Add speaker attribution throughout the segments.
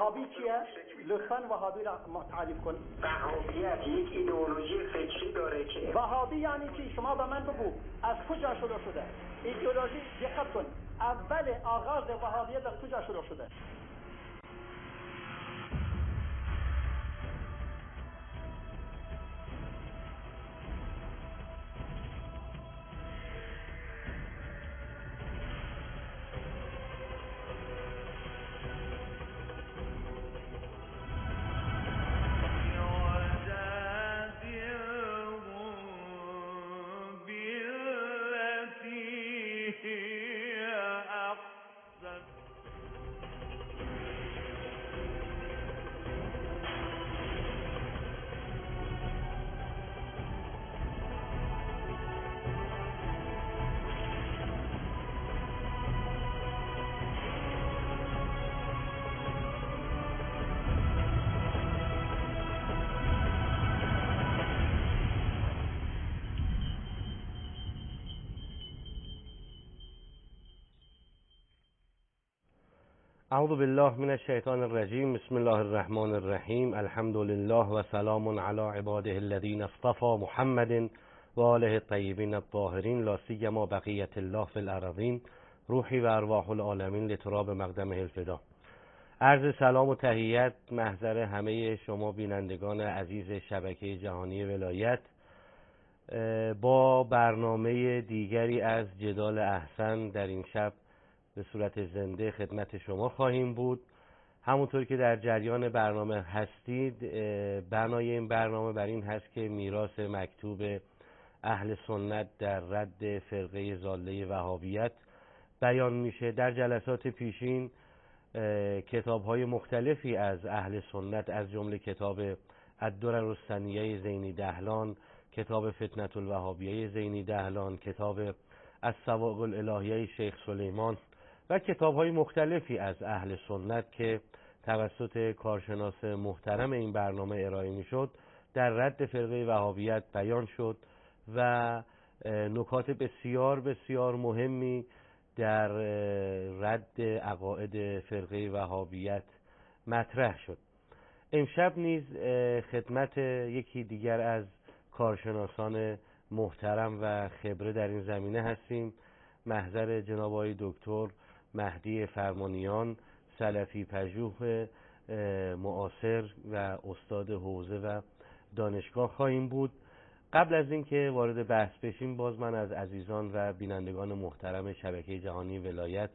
Speaker 1: وهابی چیه؟ لطفاً وهابی را تعریف کن.
Speaker 2: وهابیت یک ایدئولوژی فکری داره که
Speaker 1: وهابی یعنی چی؟ شما به من بگو از کجا شروع شده؟ ایدئولوژی دقت کن، اول آغاز وهابیت از کجا شروع شده؟
Speaker 3: اعوذ بالله من الشیطان الرجیم. بسم الله الرحمن الرحیم. الحمد لله و سلام علی عباده الذین اصطفى محمد و آله الطیبین الطاهرین لا سیما بقیة الله فی الارضین روحی و ارواح العالمین لتراب مقدمه الفدا. عرض سلام و تحیت محضر همه شما بینندگان عزیز شبکه جهانی ولایت با برنامه دیگری از جدال احسن در این شب به صورت زنده خدمت شما خواهیم بود. همونطور که در جریان برنامه هستید، بنای این برنامه بر این هست که میراث مکتوب اهل سنت در رد فرقه ضاله وهابیت بیان میشه. در جلسات پیشین کتاب‌های مختلفی از اهل سنت از جمله کتاب الدرر الثنیه زینی دهلان، کتاب فتنة الوهابیه زینی دهلان، کتاب الصواعق الالهیه شیخ سلیمان و کتاب‌های مختلفی از اهل سنت که توسط کارشناس محترم این برنامه ارائه می‌شد در رد فرقه وهابیت بیان شد و نکات بسیار بسیار مهمی در رد عقاید فرقه وهابیت مطرح شد. امشب نیز خدمت یکی دیگر از کارشناسان محترم و خبره در این زمینه هستیم، محضر جناب آقای دکتر مهدی فرمانیان، سلفی پژوه معاصر و استاد حوزه و دانشگاه خواهیم بود. قبل از اینکه وارد بحث بشیم، باز من از عزیزان و بینندگان محترم شبکه جهانی ولایت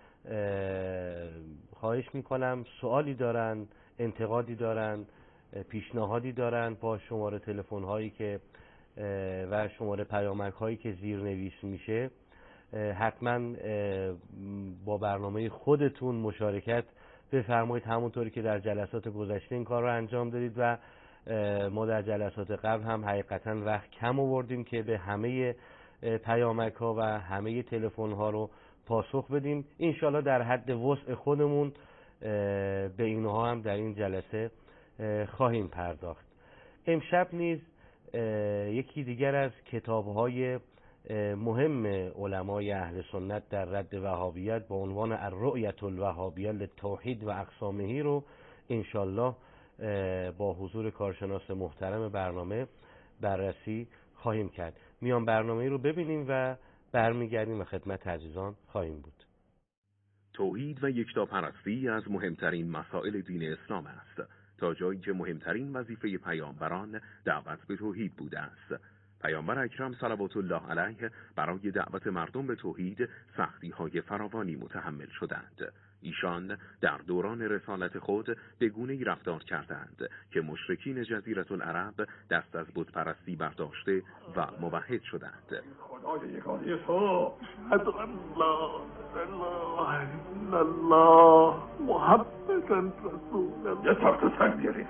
Speaker 3: خواهش میکنم سوالی دارن، انتقادی دارن، پیشنهادی دارن، با شماره تلفن هایی که و شماره پیامک هایی که زیر نویس میشه حتما با برنامه خودتون مشارکت بفرمایید، همونطوری که در جلسات گذشته این کار رو انجام دادید و ما در جلسات قبل هم حقیقتا وقت کم آوردیم که به همه پیامک ها و همه تلفن ها رو پاسخ بدیم. انشالله در حد وسع خودمون به اینها هم در این جلسه خواهیم پرداخت. امشب نیز یکی دیگر از کتاب‌های مهم علمای اهل سنت در رد وهابیت با عنوان الرؤیة الوهابیه للتوحید و اقسامه رو انشالله با حضور کارشناس محترم برنامه بررسی خواهیم کرد. میان برنامه رو ببینیم و برمیگردیم و خدمت عزیزان خواهیم بود.
Speaker 4: توحید و یکتاپرستی از مهمترین مسائل دین اسلام است، تا جایی که مهمترین وظیفه پیامبران دعوت به توحید بوده است. پیامبر اکرم صلوات الله علیه برای دعوت مردم به توحید سختی‌های فراوانی متحمل شدند. ایشان در دوران رسالت خود به گونه‌ای رفتار کردند که مشرکین جزیره العرب دست از بت‌پرستی برداشته و موحد شدند.
Speaker 5: خدای یگانه تو، اشهد ان لا اله الا الله محمد رسول الله. یه تخت سنگ بیارید.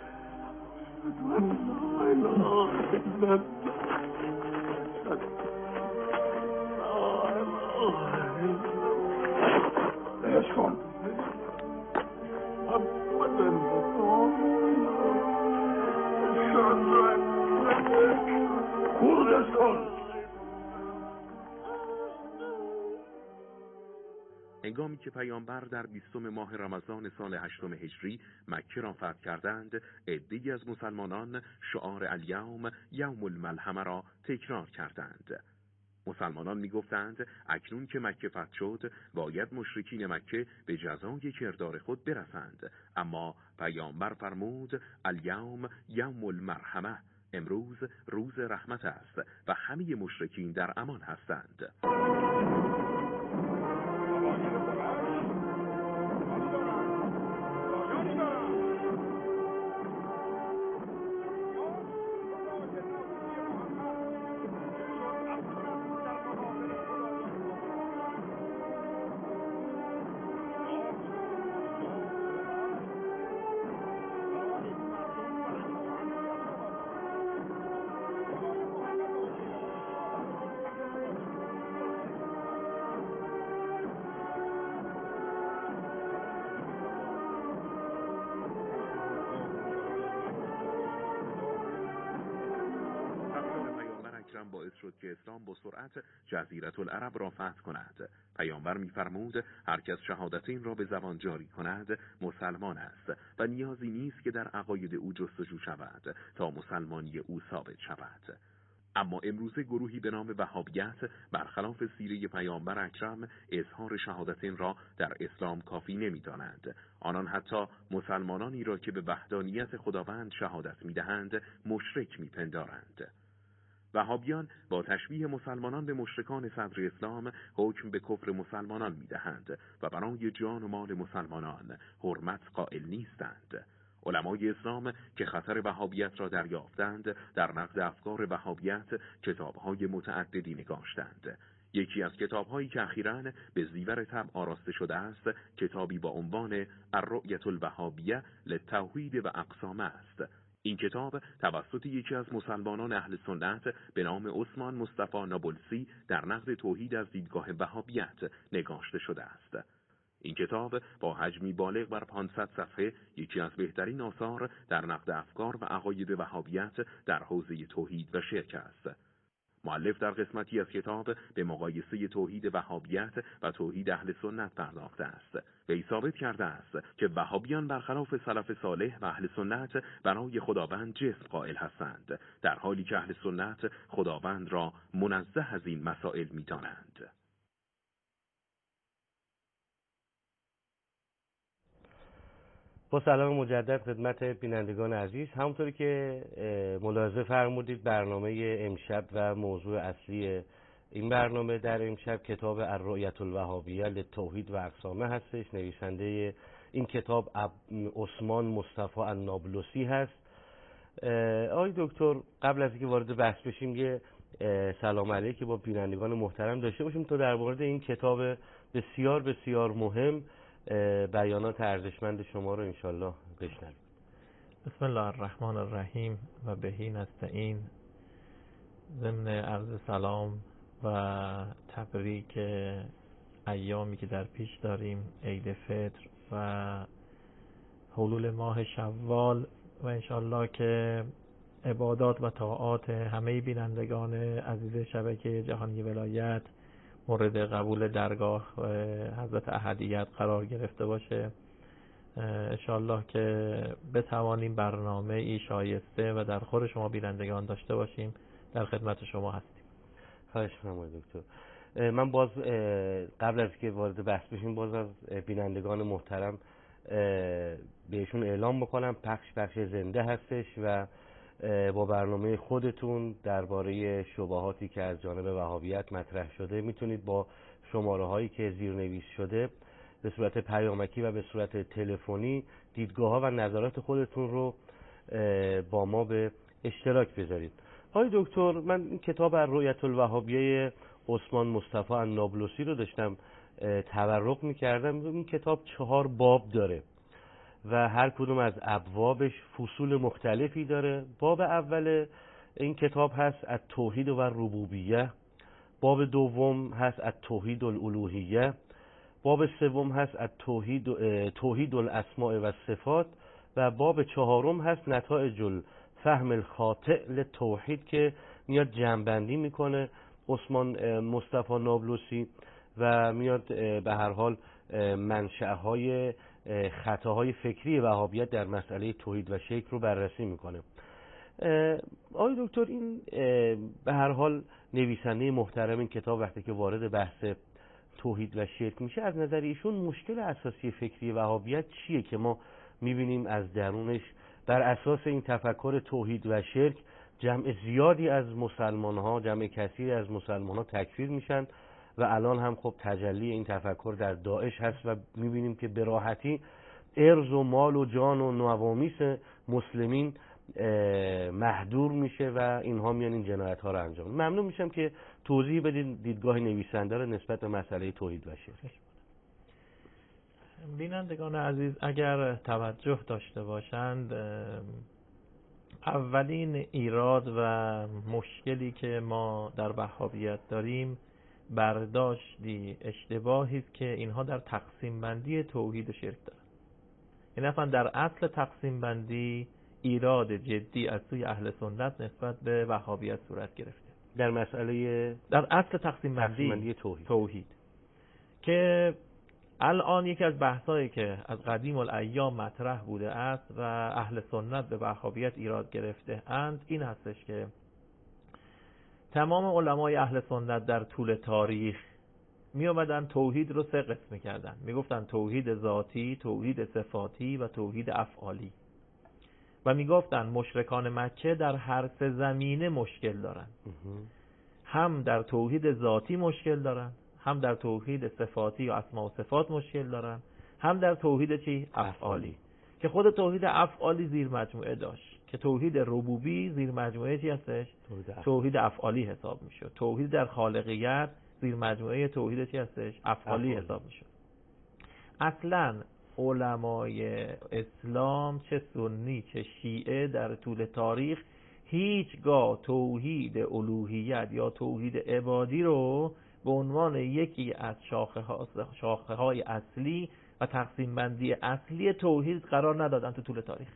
Speaker 5: لا اله الا الله. بهش کن.
Speaker 4: هنگامی که پیامبر در 20 ماه رمضان سال 8 هجری مکه را فتح کردند، عده‌ای از مسلمانان شعار الیوم یوم الملحمه را تکرار کردند. مسلمانان می‌گفتند اکنون که مکه فتح شد باید مشرکین مکه به جزای کردار خود برسند، اما پیامبر فرمود الیوم یوم المرحمه، امروز روز رحمت است و همه مشرکین در امان هستند. باعث شد که اسلام با سرعت جزیره العرب را فتح کند. پیامبر می‌فرمود هر کس شهادتین را به زبان جاری کند مسلمان است و نیازی نیست که در عقاید او جستجو شود تا مسلمانی او ثابت شود. اما امروزه گروهی به نام وهابیت برخلاف سیره پیامبر اکرم اظهار شهادتین را در اسلام کافی نمی‌دانند. آنان حتی مسلمانانی را که به وحدانیت خداوند شهادت می‌دهند مشرک می‌پندارند. وهابیان با تشبیه مسلمانان به مشرکان صدر اسلام حکم به کفر مسلمانان می‌دهند و برای جان و مال مسلمانان حرمت قائل نیستند. علمای اسلام که خطر وهابیت را دریافتند در نقد افکار وهابیت کتاب‌های متعددی نگاشتند. یکی از کتاب‌هایی که اخیراً به زیور طبع آراسته شده است کتابی با عنوان الرؤیة الوهابیة للتوحید و اقسامه است. این کتاب توسط یکی از مسلمانان اهل سنت به نام عثمان مصطفی نابلسی در نقد توحید از دیدگاه وهابیت نگاشته شده است. این کتاب با حجمی بالغ بر 500 صفحه یکی از بهترین آثار در نقد افکار و عقاید وهابیت در حوزه توحید و شرک است. مؤلف در قسمتی از کتاب به مقایسه توحید وهابیت و توحید اهل سنت پرداخته است. وی ثابت کرده است که وهابیان برخلاف سلف صالح و اهل سنت برای خداوند جسم قائل هستند، در حالی که اهل سنت خداوند را منزه از این مسائل می‌دانند.
Speaker 3: با سلام مجدد خدمت بینندگان عزیز، همونطوری که ملاحظه فرمودید برنامه امشب و موضوع اصلی این برنامه در امشب کتاب الرؤیة الوهابیة للتوحید و اقسامه هستش. نویسنده این کتاب عثمان مصطفی النابلسی هست. آقای دکتر قبل از اینکه وارد بحث بشیم یه سلام علیکی با بینندگان محترم داشته باشیم تا در مورد این کتاب بسیار بسیار مهم بیانات ارزشمند شما رو انشالله بشنویم.
Speaker 6: بسم الله الرحمن الرحیم و بهی نستعین. ضمن عرض سلام و تبریک ایامی که در پیش داریم، عید فطر و حلول ماه شوال، و انشالله که عبادات و طاعات همه بینندگان عزیز شبکه جهانی ولایت مورد قبول درگاه حضرت احدیت قرار گرفته باشه. انشالله که بتوانیم برنامه ای شایسته و در خور شما بینندگان داشته باشیم. در خدمت شما هستیم.
Speaker 3: خواهش می‌کنم دکتر. من باز قبل از که وارد بحث بشیم باز از بینندگان محترم بهشون اعلام بکنم پخش زنده هستش و با برنامه خودتون درباره شبهاتی که از جانب وهابیت مطرح شده میتونید با شماره هایی که زیرنویس شده به صورت پیامکی و به صورت تلفنی دیدگاه ها و نظرات خودتون رو با ما به اشتراک بذارید. آقای دکتر، من این کتاب الرؤیة الوهابیة عثمان مصطفی النابلسی رو داشتم تورق میکردم. این کتاب 4 باب داره و هر کدوم از ابوابش فصول مختلفی داره. باب اول این کتاب هست التوحید و ربوبیه، باب دوم هست التوحید الالوهیه، باب سوم هست توحید الاسماء و صفات و باب چهارم هست نتایج الفهم الخاطئ للتوحید که میاد جمع‌بندی میکنه عثمان مصطفی نابلسی و میاد به هر حال منشأهای خطاهای فکری وهابیت در مسئله توحید و شرک رو بررسی میکنه. آقای دکتر، این به هر حال نویسنده محترم این کتاب وقتی که وارد بحث توحید و شرک میشه، از نظر ایشون مشکل اساسی فکری وهابیت چیه که ما میبینیم از درونش بر اساس این تفکر توحید و شرک جمع زیادی از مسلمان جمع کثیری از مسلمان ها تکفیر میشن و الان هم خب تجلی این تفکر در داعش هست و میبینیم که به راحتی ارز و مال و جان و نوامیس مسلمین محدور میشه و اینها میان این جنایت ها رو انجام. ممنون میشم که توضیح بدین دیدگاه نویسنده رو نسبت به مسئله توحید و شرک.
Speaker 6: بینندگان عزیز اگر توجه داشته باشند، اولین ایراد و مشکلی که ما در وهابیت داریم برداشتی اشتباهی است که اینها در تقسیم بندی توحید و شرک دارن. این اصلا در اصل تقسیم بندی ایراد جدی از سوی اهل سنت نسبت به وهابیت صورت گرفته.
Speaker 3: در مسئله
Speaker 6: در اصل تقسیم بندی توحید که الان یکی از بحثایی که از قدیم الایام مطرح بوده است و اهل سنت به وهابیت ایراد گرفته اند این هستش که تمام علمای اهل سنت در طول تاریخ می اومدن توحید رو سه قسم می‌کردن. میگفتن توحید ذاتی، توحید صفاتی و توحید افعالی. و میگفتن مشرکان مکه در هر سه زمینه مشکل دارن. هم در توحید ذاتی مشکل دارن، هم در توحید صفاتی و اسماء و صفات مشکل دارن، هم در توحید چی؟ افعالی. که خود توحید افعالی زیر مجموعه داشت که توحید ربوبی زیر مجموعه چی هستش؟ توحید افعالی حساب میشد. توحید در خالقیت زیر مجموعه توحید چی هستش؟ افعالی حساب میشد. اصلا علمای اسلام چه سنی چه شیعه در طول تاریخ هیچگاه توحید الوهیت یا توحید عبادی رو به عنوان یکی از شاخه های اصلی و تقسیم بندی اصلی توحید قرار ندادن تو طول تاریخ.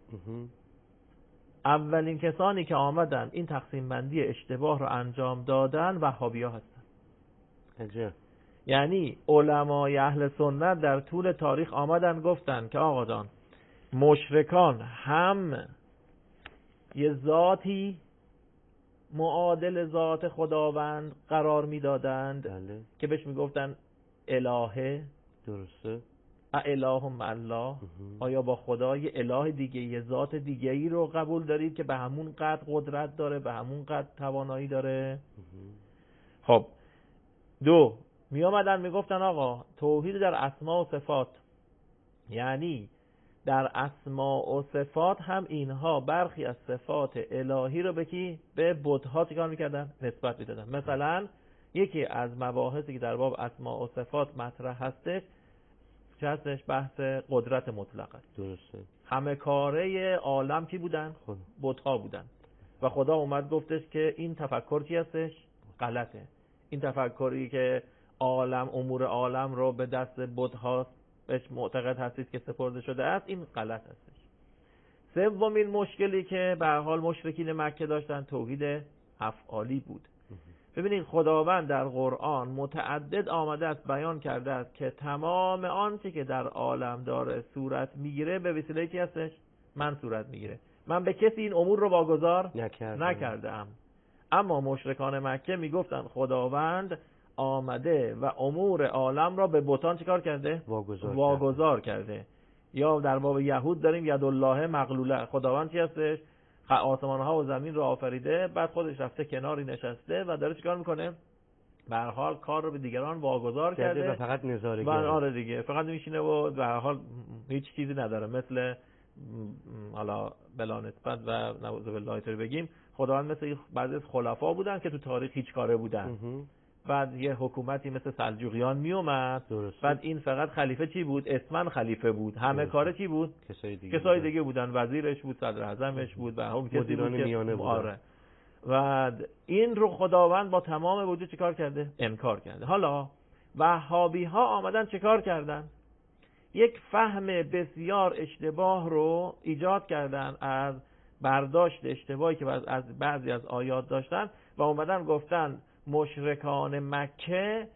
Speaker 6: اولین کسانی که آمدن این تقسیم بندی اشتباه رو انجام دادن وهابی‌ها هستن.
Speaker 3: عجب.
Speaker 6: یعنی علمای اهل سنت در طول تاریخ آمدن گفتن که آقا جان مشرکان هم یه ذاتی معادل ذات خداوند قرار میدادند که بهش میگفتن الهه.
Speaker 3: درسته.
Speaker 6: الهم الله. آیا با خدا یه اله دیگه یه ذات دیگه ای رو قبول دارید که به همون قدر قدرت داره، به همون قدر توانایی داره؟ خب دو، می آمدن می گفتن آقا توحید در اسماء و صفات، یعنی در اسماء و صفات هم اینها برخی از صفات الهی رو به بت‌ها چیکار میکردن؟ نسبت میدادن. مثلا یکی از مباحثی که در باب اسماء و صفات مطرح هستش چه هستش؟ بحث قدرت مطلق است.
Speaker 3: درسته.
Speaker 6: همه کاره عالم کی بودن؟ بت‌ها بودن و خدا اومد گفتش که این تفکر چی هستش؟ غلطه. این تفکری که عالم امور عالم رو به دست بت‌ها بهش معتقد هستید که سپرده شده است، این غلط هستش. سومین مشکلی که به هر حال مشرکین مکه داشتن توحید افعالی بود. ببینید خداوند در قرآن متعدد آمده است بیان کرده است که تمام آنچه که در عالم داره صورت میگیره به وسیله چی هستش؟ من صورت میگیره. من به کسی این امور رو واگذار نکردم. اما مشرکان مکه میگفتن خداوند آمده و امور عالم را به بتان چیکار کرده؟ واگذار کرده. یا در باب یهود داریم یدالله مغلوله. خداوند چی هستش؟ آسمان ها و زمین رو آفریده، بعد خودش رفته کناری نشسته و داره چیکار میکنه؟ به هر حال کار رو به دیگران واگذار کرده
Speaker 3: و فقط نظارگی.
Speaker 6: آره دیگه، فقط میشینه و به هر حال هیچ چیزی نداره. مثل حالا بلا نسبت و نعوذ بالله اینطوری بگیم خداوند مثل بعضی از خلفا بودن که تو تاریخ هیچ کاره بودن. بعد یه حکومتی مثل سلجوقیان می اومد، بعد این فقط خلیفه چی بود؟ اسمن خلیفه بود. همه کاره چی بود؟ کسای دیگه بودن. وزیرش بود، صدر اعظمش بود و هم کسی بود
Speaker 3: میانه بود.
Speaker 6: آره. و این رو خداوند با تمام وجود چیکار کرده؟ انکار کرده. حالا وهابی ها آمدن چیکار کردن؟ یک فهم بسیار اشتباه رو ایجاد کردن از برداشت اشتباهی که از بعضی از آیات داشتن و اومدن گفتن مشرکان مکه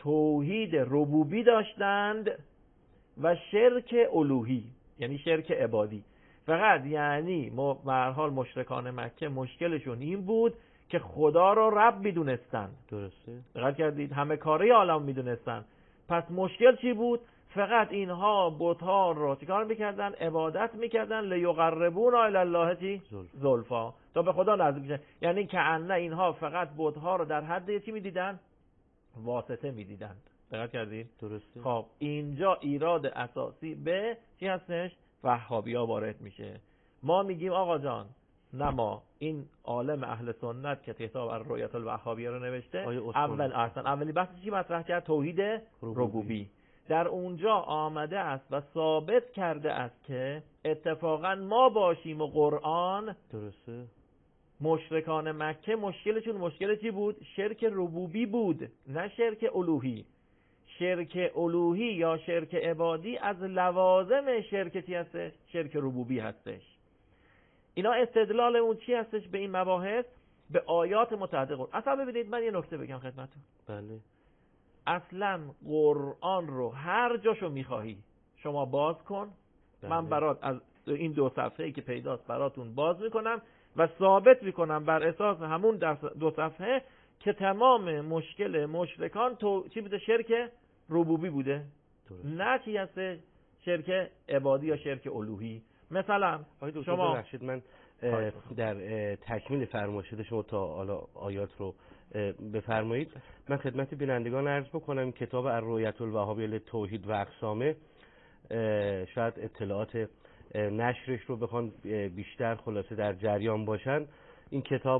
Speaker 6: توحید ربوبی داشتند و شرک الوهی، یعنی شرک عبادی. فقط یعنی به هر حال مشرکان مکه مشکلشون این بود که خدا رو رب میدونستن.
Speaker 3: درسته.
Speaker 6: دقت کردید؟ همه کاره عالم میدونستن. پس مشکل چی بود؟ فقط اینها بت‌ها رو چیکار میکردن؟ عبادت میکردن لیقربون الی الله چی؟ زلفا، تا به خدا نزدیک بشن. یعنی کأن اینها فقط بت‌ها رو در حد چی میدیدن؟ واسطه میدیدن. دقت کردید؟
Speaker 3: درسته.
Speaker 6: خب اینجا ایراد اساسی به چی هستش؟ وهابی‌ها وارد میشه. ما میگیم آقا جان نما این عالم اهل سنت که کتاب الرؤیة الوهابیه رو نوشته، اولی بحث چی مطرح کرد؟ توحید ربوبی. در اونجا آمده است و ثابت کرده است که اتفاقا ما باشیم و قرآن.
Speaker 3: درسته.
Speaker 6: مشرکان مکه مشکلشون مشکل چی بود؟ شرک ربوبی بود، نه شرک الوهی. شرک الوهی یا شرک عبادی از لوازم شرک چی هستش؟ شرک ربوبی هستش. اینا استدلال اون چی هستش به این مباحث؟ به آیات متعدد قرآن. اصلا ببینید من یه نکته بگم خدمتتون.
Speaker 3: بله.
Speaker 6: اصلا قرآن رو هر جاشو میخواهی شما باز کن.
Speaker 3: بله.
Speaker 6: من برات از این 2 صفحه‌ای که پیداست براتون باز میکنم و ثابت میکنم بر اساس همون 2 صفحه که تمام مشکل مشرکان چی بوده؟ شرک ربوبی بوده.
Speaker 3: درست.
Speaker 6: نه چی هسته؟ شرک عبادی یا شرک الوهی. مثلا
Speaker 3: شما ببخشید من در تکمیل فرمایشات شما تا حالا آیات رو بفرمایید. من خدمت بینندگان عرض بکنم کتاب الرؤیة الوهابیه للتوحید و اقسامه، شاید اطلاعات نشرش رو بخوان بیشتر خلاصه در جریان باشن. این کتاب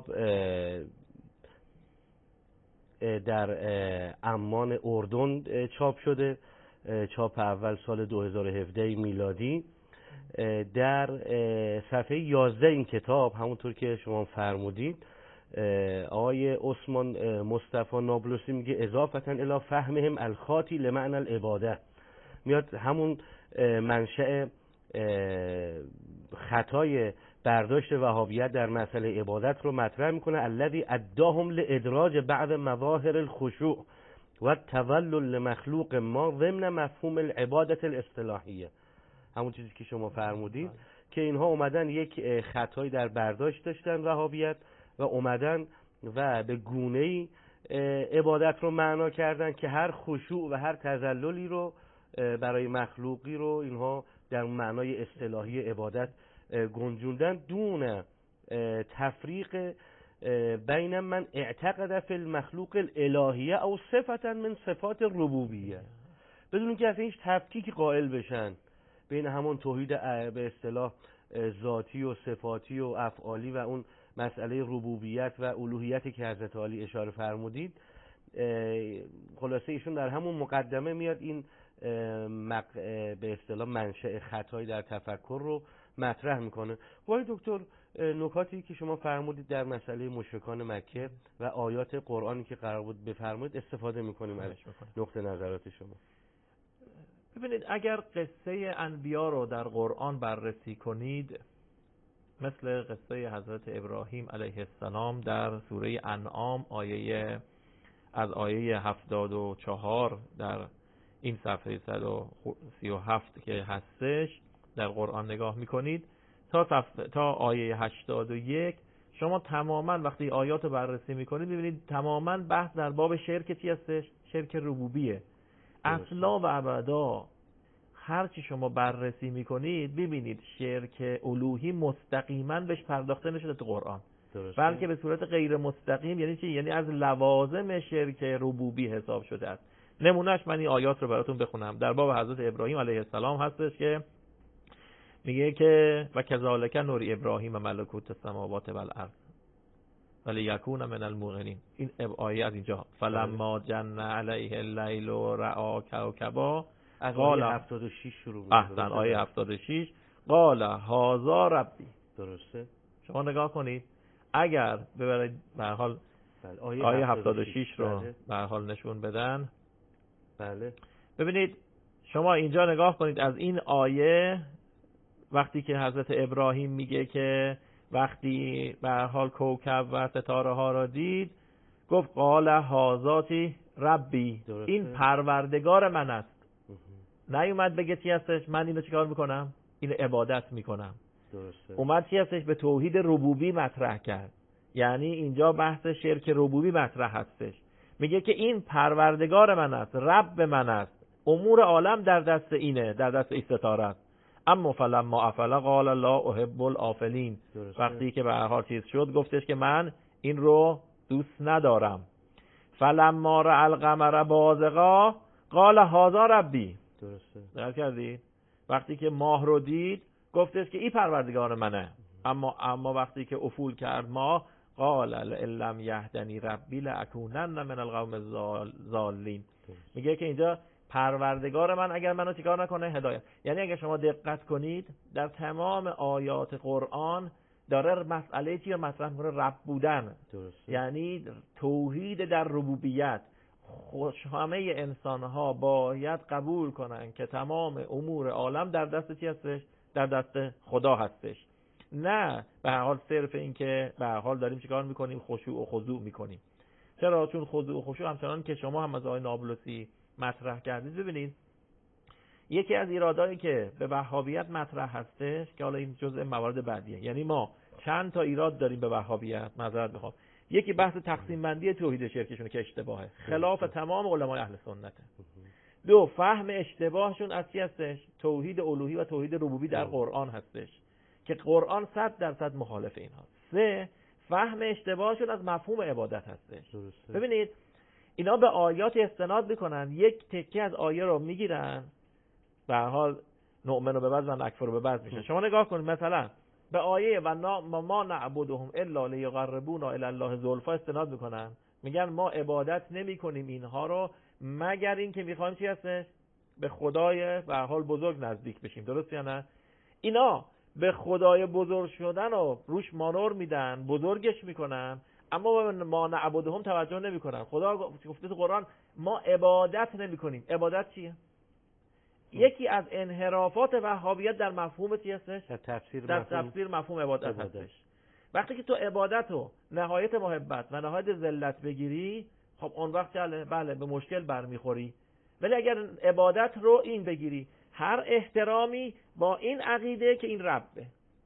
Speaker 3: در عمان اردن چاپ شده، چاپ اول سال 2017 میلادی. در صفحه 11 این کتاب همونطور که شما فرمودید آقای عثمان مصطفی نابلسی میگه اضافتا الی فهمهم الخاطی لمعنى العباده، میاد همون منشأ خطای برداشت وهابیت در مسئله عبادت رو مطرح میکنه. الذی اداهم لادراج بعض مظاهر الخشوع و التذلل لمخلوق ما ضمن مفهوم العبادة الاصطلاحیه، همون چیزی که شما فرمودید که اینها اومدن یک خطایی در برداشت داشتن وهابیت و اومدن و به گونه‌ای عبادت رو معنا کردن که هر خشوع و هر تذللی رو برای مخلوقی رو اینها در معنای اصطلاحی عبادت گنجوندن دون تفریق بین من اعتقد فی المخلوق الالهیه او صفتا من صفات الربوبیه، بدون که اصلا هیچ تفکیکی قائل بشن بین همون توحید به اصطلاح ذاتی و صفاتی و افعالی و اون مسئله ربوبیت و الوهیتی که حضرت علی اشاره فرمودید. خلاصه ایشون در همون مقدمه میاد این به اصطلاح منشأ خطایی در تفکر رو مطرح میکنه. وای دکتر، نکاتی که شما فرمودید در مسئله مشرکان مکه و آیات قرآنی که قرار بود بفرمایید استفاده میکنیم از نقطه نظرات شما.
Speaker 6: ببینید اگر قصه انبیا رو در قرآن بررسی کنید، مثل قصه حضرت ابراهیم علیه السلام در سوره انعام از آیه 74 در این صفحه 137 که هستش در قرآن نگاه میکنید تا آیه 81 شما تماما وقتی آیات رو بررسی میکنید ببینید تماما بحث در باب شرک چی هستش؟ شرک ربوبیه. اصلا و ابدا هر چی شما بررسی میکنید ببینید شرک الوهی مستقیما بهش پرداخته نشده تو قرآن، بلکه به صورت غیر مستقیم. یعنی چی؟ یعنی از لوازم شرک ربوبی حساب شده است. نمونهش من این آیات رو براتون بخونم. در باب حضرت ابراهیم علیه السلام هستش که میگه که و کذالک نوری ابراهیم ملکوت السماوات و الارض ولیکون من الموقنین. این آیه از اینجا فلما جن علیه اللیل رأى کوکبا
Speaker 3: از آیه 76 شروع میشه.
Speaker 6: احسن، آیه 76 قال هذا ربی.
Speaker 3: درسته.
Speaker 6: شما نگاه کنید اگر ببرید به هر حال آیه 76 رو به هر حال نشون بدن.
Speaker 3: بله.
Speaker 6: ببینید شما اینجا نگاه کنید از این آیه وقتی که حضرت ابراهیم میگه که وقتی به هر حال کوکب و ستاره ها را دید گفت قال هذاتی ربی،
Speaker 3: درسته.
Speaker 6: این پروردگار من است. نیومد بگه چی هستش؟ من اینو چیکار میکنم؟ اینو عبادت میکنم.
Speaker 3: درسته.
Speaker 6: اومد چی هستش؟ به توحید ربوبی مطرح کرد. یعنی اینجا بحث شرک ربوبی مطرح هستش. میگه که این پروردگار من است، رب من است، امور عالم در دست اینه، در دست این ستاره است. اما فلما افل قال لا احب الافلین. وقتی که به هر حال چیز شد گفتش که من این رو دوست ندارم. فلما رأى القمر بازغا قال هذا ربی.
Speaker 3: درسته.
Speaker 6: درک کردید؟ وقتی که ماه رو دید گفتش که این پروردگار منه. اما وقتی که افول کرد ماه قال ان لم یهدنی ربی لاکونن من القوم الضالین. میگه که اینجا پروردگار من اگر منو چیکار نکنه هدایت. یعنی اگر شما دقت کنید در تمام آیات قرآن داره مسئله چی رو مطرح میکنه؟ رب بودن.
Speaker 3: درسته.
Speaker 6: یعنی توحید در ربوبیت. همه انسان ها باید قبول کنن که تمام امور عالم در دست چی هستش؟ در دست خدا هستش. نه به هر حال صرف این که به هر حال داریم چیکار میکنیم؟ خشوع و خضوع میکنیم. چرا؟ چون خضوع و خشوع همچنان که شما هم از آقای نابلسی مطرح کردید. ببینید یکی از ایرادایی که به وهابیت مطرح هستش که حالا این جزء موارد بعدیه، یعنی ما چند تا ایراد داریم به وهابیت، معذرت میخوام. یکی بحث تقسیم بندی توحید شرکشون که اشتباهه، خلاف تمام علمای اهل سنته. دو، فهم اشتباهشون از چی هستش؟ توحید الوهی و توحید ربوبی در قرآن هستش که قرآن 100% مخالف اینها. سه، فهم اشتباهشون از مفهوم عبادت هستش. ببینید اینا به آیات استناد میکنن، یک تکه از آیه رو میگیرن به هر حال نؤمن به بعض و نکفر به بعض میشه. شما نگاه کنید مثلا به آیه و ما نعبدهم الا لیقربونا الی الله زلفا استناد میکنن، میگن ما عبادت نمیکنیم اینها رو مگر این که میخوایم چی هستش؟ به خدای به هر حال بزرگ نزدیک بشیم. درست یا نه؟ اینا به خدای بزرگ شدن و روش مانور میدن، بزرگش میکنن، اما ما نعبدهم توجه نمیکنن. خدا گفته تو قرآن ما عبادت نمیکنیم. عبادت چیه؟ یکی از انحرافات وهابیت در مفهوم چی هستش؟ در تفسیر مفهوم عبادت هستش. وقتی که تو عبادت رو نهایت محبت و نهایت ذلت بگیری، خب اون وقت بله به مشکل برمیخوری. ولی اگر عبادت رو این بگیری، هر احترامی با این عقیده که این ربه.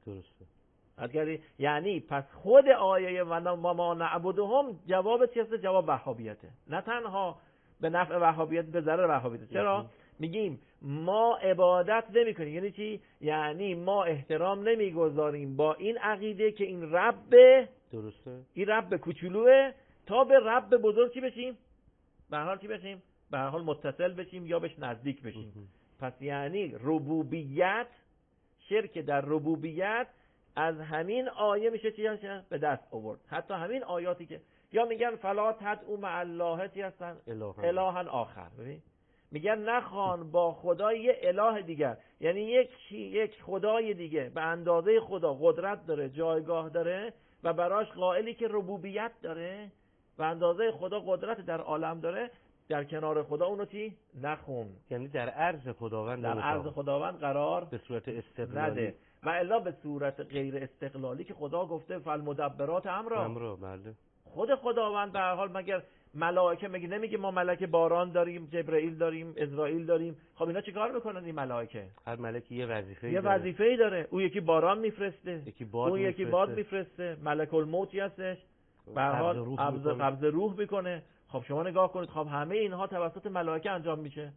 Speaker 6: درسته. یعنی پس خود آیه و ما نعبدهم جواب چی هست؟ جواب وهابیته. نه تنها به نفع وهابیت، به ضرر وهابیت. چرا؟ میگیم ما عبادت نمی‌کنیم. یعنی چی؟ یعنی ما احترام نمیگذاریم با این عقیده که این رب،
Speaker 3: درسته،
Speaker 6: این رب کوچولوه، تا به رب بزرگ چی بشیم؟ به هر حال چی بشیم؟ به هر حال متصل بشیم یا بهش نزدیک بشیم. پس یعنی ربوبیت، شرک در ربوبیت از همین آیه میشه چی هست؟ به دست آورد. حتی همین آیاتی که یا میگن فلا تدعوا مع الله چی هستن؟ الها آخر. ببین میگن نخوان با خدا یه اله دیگر، یعنی یک خدای دیگه به اندازه خدا قدرت داره، جایگاه داره و براش قائلی که ربوبیت داره و اندازه خدا قدرت در عالم داره، در کنار خدا اونو چی؟ نخون.
Speaker 3: یعنی در عرض خداوند
Speaker 6: قرار
Speaker 3: به صورت استقلالی
Speaker 6: نده و الا به صورت غیر استقلالی که خدا گفته فالمدبرات امرا.
Speaker 3: بله.
Speaker 6: خود خداوند به هر حال مگر ملائکه نمیگه ما ملک باران داریم، جبرئیل داریم، اسرائیل داریم؟ خب اینا چیکار میکنن این ملائکه؟
Speaker 3: هر ملکی یه
Speaker 6: وظیفه‌ای داره. او یکی باران میفرسته، یکی باد میفرسته، ملک الموتی هستش، به هر حال قبض روح میکنه. خب شما نگاه کنید، خب همه اینها توسط ملائکه انجام میشه.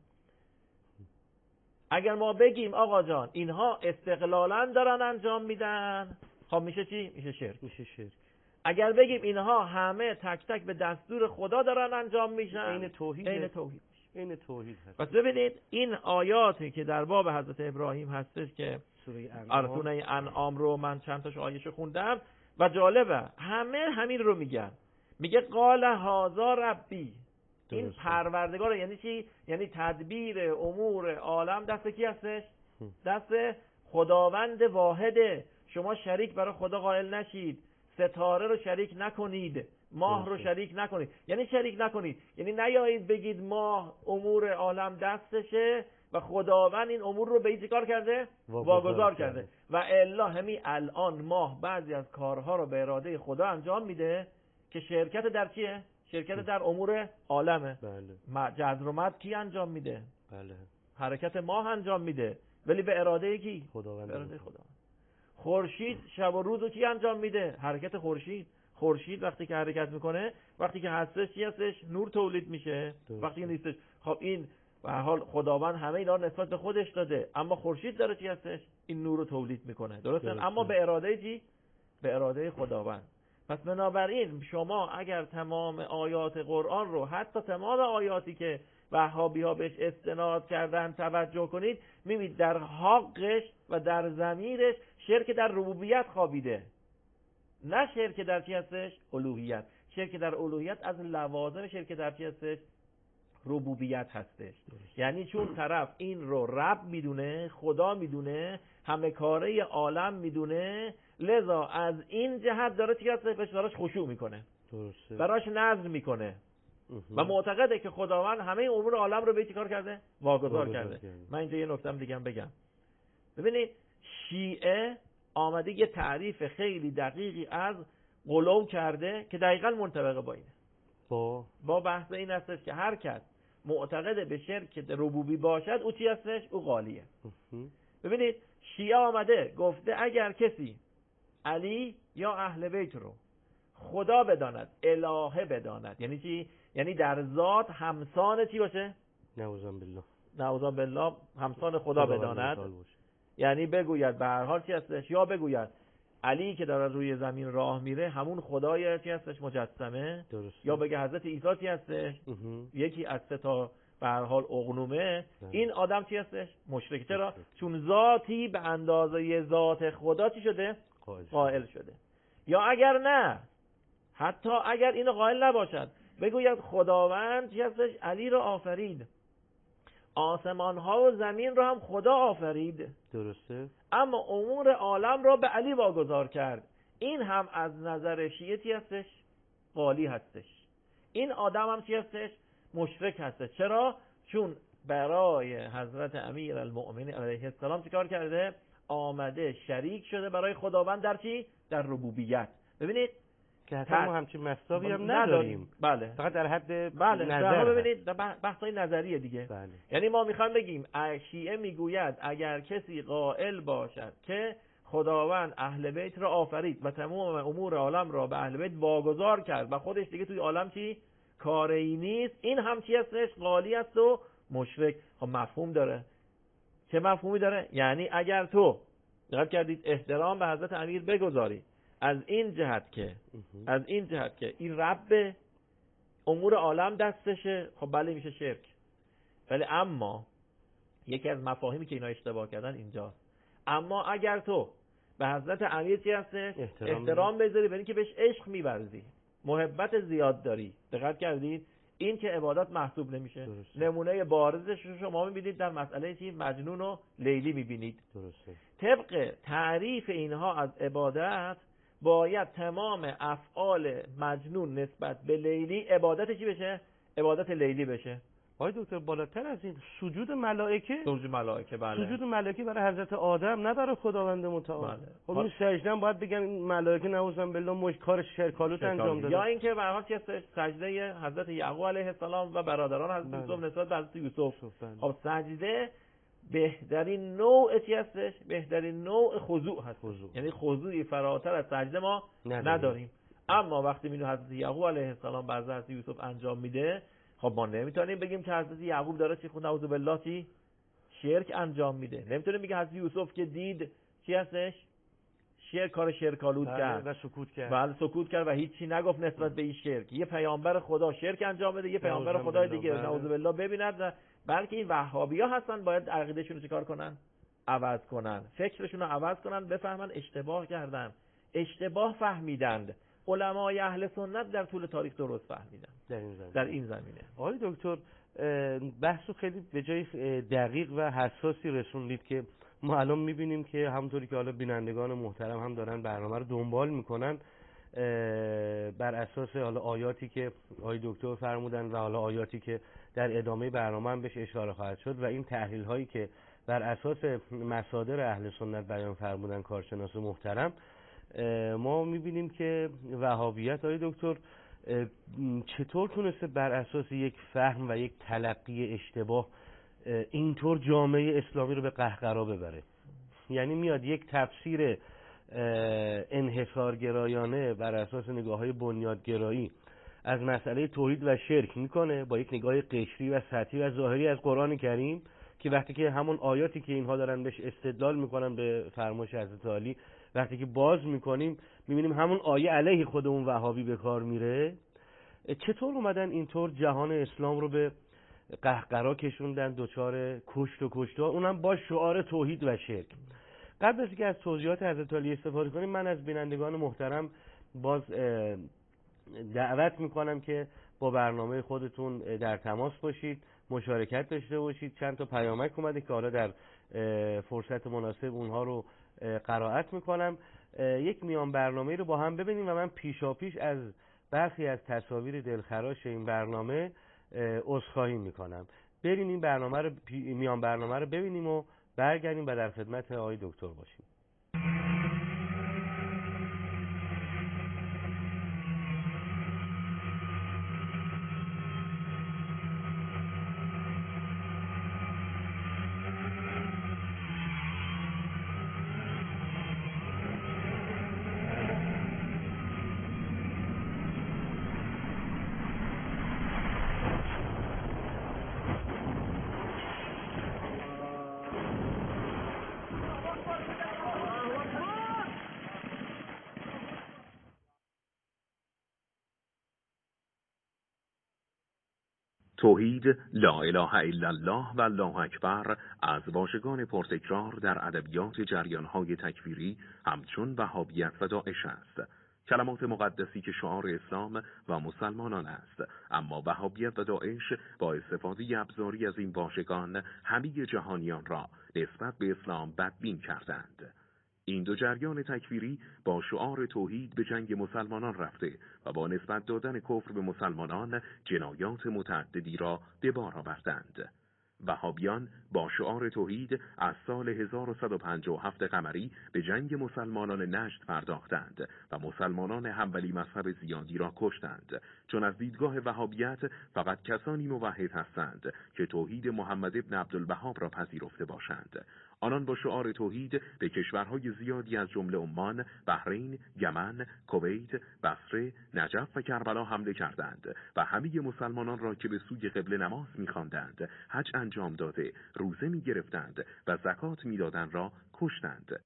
Speaker 6: اگر ما بگیم آقا جان اینها استقلالا دارن انجام میدن، خب میشه چی؟ میشه شرک. اگر بگیم اینها همه تک تک به دستور خدا دارن انجام میشن،
Speaker 3: این توحید هست.
Speaker 6: پس ببینید این آیاتی که در باب حضرت ابراهیم هستش که سوره انعام رو من چند تاش آیه‌شو خوندم و جالبه همه همین رو میگن. میگه قال هذا ربی، این پروردگار. یعنی چی؟ یعنی تدبیر امور عالم دست کی هستش؟ دست خداوند واحده. شما شریک برای خدا قائل نشید، ستاره رو شریک نکنید، ماه رو شریک نکنید. یعنی شریک نکنید یعنی نیایید بگید ماه امور عالم دستشه و خداوند این امور رو به این کار کرده؟ واگذار کرده. و الا همین الان ماه بعضی از کارها رو به اراده خدا انجام میده که شرکت در چیه؟ شرکت در امور عالمه.
Speaker 3: بله.
Speaker 6: جذر و مد کی انجام میده؟
Speaker 3: بله.
Speaker 6: حرکت ماه انجام میده، ولی به اراده کی؟
Speaker 3: خداوند.
Speaker 6: به اراده خدا. خورشید شب و روزو کی انجام میده؟ حرکت خورشید. خورشید وقتی که حرکت میکنه، وقتی که هستش چی هستش؟ نور تولید میشه. وقتی که نیستش، خب این به هر حال خداوند همه اینا نسبت به خودش داده، اما خورشید داره چی هستش؟ این نور رو تولید میکنه. درسته؟ اما به اراده چی؟ به اراده خداوند. پس بنابراین شما اگر تمام آیات قرآن رو، حتی تمام آیاتی که وهابی‌ها بهش استناد کردن توجه کنید، میبینید در حقش و در ضمیرش شرک در ربوبیت خوابیده، نه شرک در چی هستش؟ الوهیت. شرک در الوهیت از لوازم شرک در چی هستش؟ ربوبیت هستش. یعنی چون طرف این رو رب میدونه، خدا میدونه، همه کاره عالم میدونه، لذا از این جهت داره چی هستش؟ براش خشوع میکنه،
Speaker 3: درسته.
Speaker 6: براش نظر میکنه و معتقده که خداوند همه امور عالم رو به چی کار کرده؟ واگذار کرده. من اینجا یه نکته دیگه بگم. ببینید شیعه آمده یه تعریف خیلی دقیقی از غلو کرده که دقیقاً منطبق با اینه. با بحث این هستش که هر کس معتقد به شرک ربوبی باشد او چی هستش؟ او غالیه. ببینید شیعه آمده گفته اگر کسی علی یا اهل بیت رو خدا بداند، الهه بداند، یعنی چی؟ یعنی در ذات همسان چی باشه؟ نعوذ بالله همسان خدا بداند. یعنی بگوید به هر حال چی هستش؟ یا بگوید علی که داره روی زمین راه میره همون خدای چی هستش؟ مجسمه. یا بگه حضرت عیسی چی هستش؟ یکی از سه تا به هر حال اقنومه. این آدم چی هستش؟ مشرک. چرا؟ چون ذاتی به اندازه ذات خدا چی شده؟ قائل شده. یا اگر نه، حتی اگر اینو قائل نباشد، بگوید خداوند چی هستش؟ علی رو آفرید، آسمان ها و زمین رو هم خدا آفرید،
Speaker 3: درسته،
Speaker 6: اما امور عالم را به علی واگذار کرد. این هم از نظر شیعه چی هستش؟ غالی هستش. این آدم هم چی هستش؟ مشرک هستش. چرا؟ چون برای حضرت امیر المؤمنین علیه السلام چی کار کرده؟ آمده شریک شده برای خداوند در چی؟ در ربوبیت. ببینید
Speaker 3: که حتی ما همچین مصداقی هم نداریم.
Speaker 6: بله.
Speaker 3: فقط در حد
Speaker 6: نظر. ببینید بحثای نظریه دیگه.
Speaker 3: بله.
Speaker 6: یعنی ما میخوایم بگیم شیعه میگوید اگر کسی قائل باشد که خداوند اهل بیت را آفرید و تمام امور عالم را به اهل بیت واگذار کرد و خودش دیگه توی عالم چی؟ کاری نیست، این هم چی هستش؟ غالی است و مشرک. خب مفهوم داره. چه مفهومی داره؟ یعنی اگر تو دقت کردید احترام به حضرت امیر بگذاری از این جهت که این رب امور عالم دستشه، خب بله میشه شرک. ولی اما یکی از مفاهیمی که اینا اشتباه کردن اینجاست. اما اگر تو به حضرت امیر چی هستش؟ احترام بذاری، برای اینکه بهش عشق می‌ورزی، محبت زیاد داری، دقت کردید این که عبادت محسوب نمیشه.
Speaker 3: درسته.
Speaker 6: نمونه بارزش رو شما می‌بینید در مسئله چی؟ مجنون و لیلی می‌بینید.
Speaker 3: درسته.
Speaker 6: طبق تعریف اینها از عبادت باید تمام افعال مجنون نسبت به لیلی عبادت چی بشه؟ عبادت لیلی بشه.
Speaker 3: آقای دکتر بالاتر از این سجود ملائکه؟
Speaker 6: سجود ملائکه بله.
Speaker 3: سجود ملائکه برای حضرت آدم نه برای خداوند متعال.
Speaker 6: بله.
Speaker 3: خب این سجده باید بگن این ملائکه نعوذ بالله کار شرکالوت انجام دادن.
Speaker 6: یا اینکه به هر حال چه سجده حضرت یعقوب علیه السلام و برادران حضرت یوسف نسبت به حضرت یوسف. خب سجده بهترین نوع چی هستش؟ بهترین نوع خضوع هست. یعنی خضوعی فراتر از سجده ما نداریم. اما وقتی می‌بینیم حضرت یعقوب علیه السلام به حضرت یوسف انجام میده، خب ما نمیتونیم بگیم که حضرت یعقوب داره چی خود نعوذ بالله چی شرک انجام میده. نمیتونیم بگیم حضرت یوسف که دید چی هستش؟ شرک، کار شرکالود کرد
Speaker 3: و سکوت کرد.
Speaker 6: بله سکوت کرد و هیچی نگفت نسبت به این شرک. یه پیامبر خدا شرک انجام بده، یه پیامبر خدای دیگه نعوذ بالله ببیند. بلکه این وهابی‌ها هستن باید عقیدهشون رو چیکار کنن؟ عوض کنن، فکرشون رو عوض کنن، بفهمن اشتباه کردن، اشتباه فهمیدند. علمای اهل سنت در طول تاریخ درست فهمیدن در این زمینه.
Speaker 3: آقای دکتر بحثو خیلی به جای دقیق و حساسی رسوندید که ما الان میبینیم که همونطوری که حالا بینندگان محترم هم دارن برنامه رو دنبال میکنن، بر اساس حالا آیاتی که آقای دکتر فرمودن و حالا آیاتی که در ادامه برنامه هم بهش اشاره خواهد شد و این تحلیل هایی که بر اساس مصادر اهل سنت بیان فرمودن کارشناس محترم، ما میبینیم که وهابیت آقای دکتر چطور تونسته بر اساس یک فهم و یک تلقی اشتباه اینطور جامعه اسلامی رو به قهقرا ببره؟ یعنی میاد یک تفسیر انحصارگرایانه بر اساس نگاه‌های بنیادگرایی از مسئله توحید و شرک میکنه با یک نگاه قشری و سطحی و ظاهری از قرآن کریم، که وقتی که همون آیاتی که اینها دارن بهش استدلال میکنن به فرمایش حضرت علی، وقتی که باز میکنیم میبینیم همون آیه علیه خود اون وهابی به کار میره. چطور اومدن اینطور جهان اسلام رو به قهقرا کشوندن، دچار کشت و کشتار، اونم با شعار توحید و شرک؟ قبل از اینکه از توضیحات حضرت علی استفاده کنیم، من از بینندگان محترم باز دعوت میکنم که با برنامه خودتون در تماس باشید، مشارکت داشته باشید. چند تا پیامک اومده که حالا در فرصت مناسب اونها رو قرائت میکنم. یک میان برنامه رو با هم ببینیم و من پیشاپیش از برخی از تصاویر دلخراش این برنامه عذرخواهی میکنم. بریم این برنامه رو میان برنامه رو ببینیم و برگردیم و در خدمت آقای دکتر باشیم.
Speaker 4: توحید، لا اله الا الله و الله اکبر از واژگان پرتکرار در ادبیات جریان‌های تکفیری همچون وهابیت و داعش است. کلمات مقدسی که شعار اسلام و مسلمانان است، اما وهابیت و داعش با استفاده ابزاری از این واژگان همه جهانیان را نسبت به اسلام بدبین کردند. این دو جریان تکفیری با شعار توحید به جنگ مسلمانان رفته و با نسبت دادن کفر به مسلمانان جنایات متعددی را به بار آوردند. وهابیان با شعار توحید از سال 1157 قمری به جنگ مسلمانان نجد پرداختند و مسلمانان حنبلی مذهب زیادی را کشتند، چون از دیدگاه وهابیت فقط کسانی موحد هستند که توحید محمد ابن عبدالوهاب را پذیرفته باشند. آنان با شعار توحید به کشورهای زیادی از جمله عمان، بحرین، یمن، کویت، بصره، نجف و کربلا حمله کردند و همه مسلمانان را که به سوی قبله نماز می‌خواندند، حج انجام داده، روزه می‌گرفتند و زکات می‌دادند را کشتند.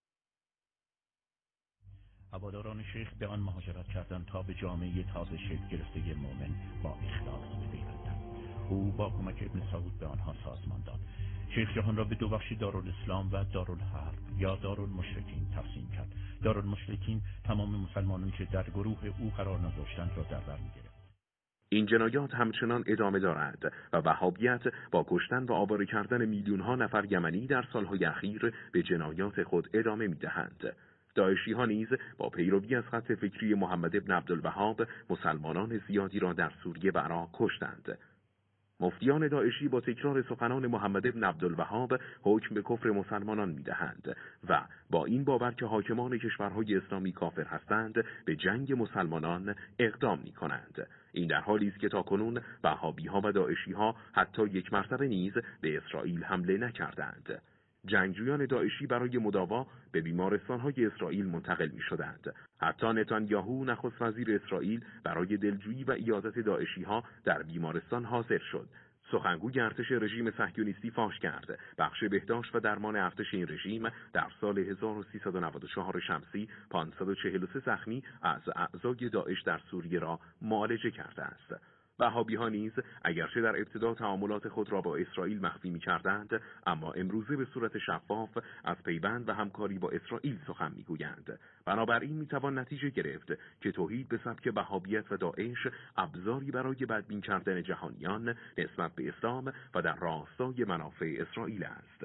Speaker 7: هواداران شیخ به آن مهاجرت کردند تا به جامعه تازه شکل گرفته مؤمن با اخلاص بپیوندند. او با کمک ابن سعود به آنها سازمان داد. شیخ جهان را به دو بخش دارالاسلام و دارالحرب یا دارالمشرکین تقسیم کرد. دارالمشرکین تمام مسلمانانی که در گروه او قرار نداشتند را در بر می‌گرفت.
Speaker 4: این جنایات همچنان ادامه دارد و وهابیت با کشتن و آواره کردن میلیون‌ها نفر یمنی در سالهای اخیر به جنایات خود ادامه می‌دهند. داعشی ها نیز با پیروی از خط فکری محمد ابن عبدالوهاب مسلمانان زیادی را در سوریه و عراق کشتند. مفتیان داعشی با تکرار سخنان محمد ابن عبدالوهاب حکم به کفر مسلمانان می‌دهند و با این باور که حاکمان کشورهای اسلامی کافر هستند به جنگ مسلمانان اقدام می‌کنند. این در حالی است که تاکنون وهابی‌ها و داعشی‌ها حتی یک مرتبه نیز به اسرائیل حمله نکردند. جنگجویان داعشی برای مداوا به بیمارستان‌های اسرائیل منتقل می‌شدند. حتی نتانیاهو نخست وزیر اسرائیل برای دلجویی و عیادت داعشی‌ها در بیمارستان حاضر شد. سخنگوی ارتش رژیم صهیونیستی فاش کرد بخش بهداشت و درمان ارتش این رژیم در سال 1394 شمسی 543 زخمی از اعضای داعش در سوریه را معالجه کرده است. وهابی‌ها نیز اگرچه در ابتدا تعاملات خود را با اسرائیل مخفی می‌کردند، اما امروزه به صورت شفاف از پیوند و همکاری با اسرائیل سخن می‌گویند. بنابراین می‌توان نتیجه گرفت که توحید به سبک وهابیت و داعش ابزاری برای بدبین کردن جهانیان نسبت به اسلام و در راستای منافع اسرائیل است.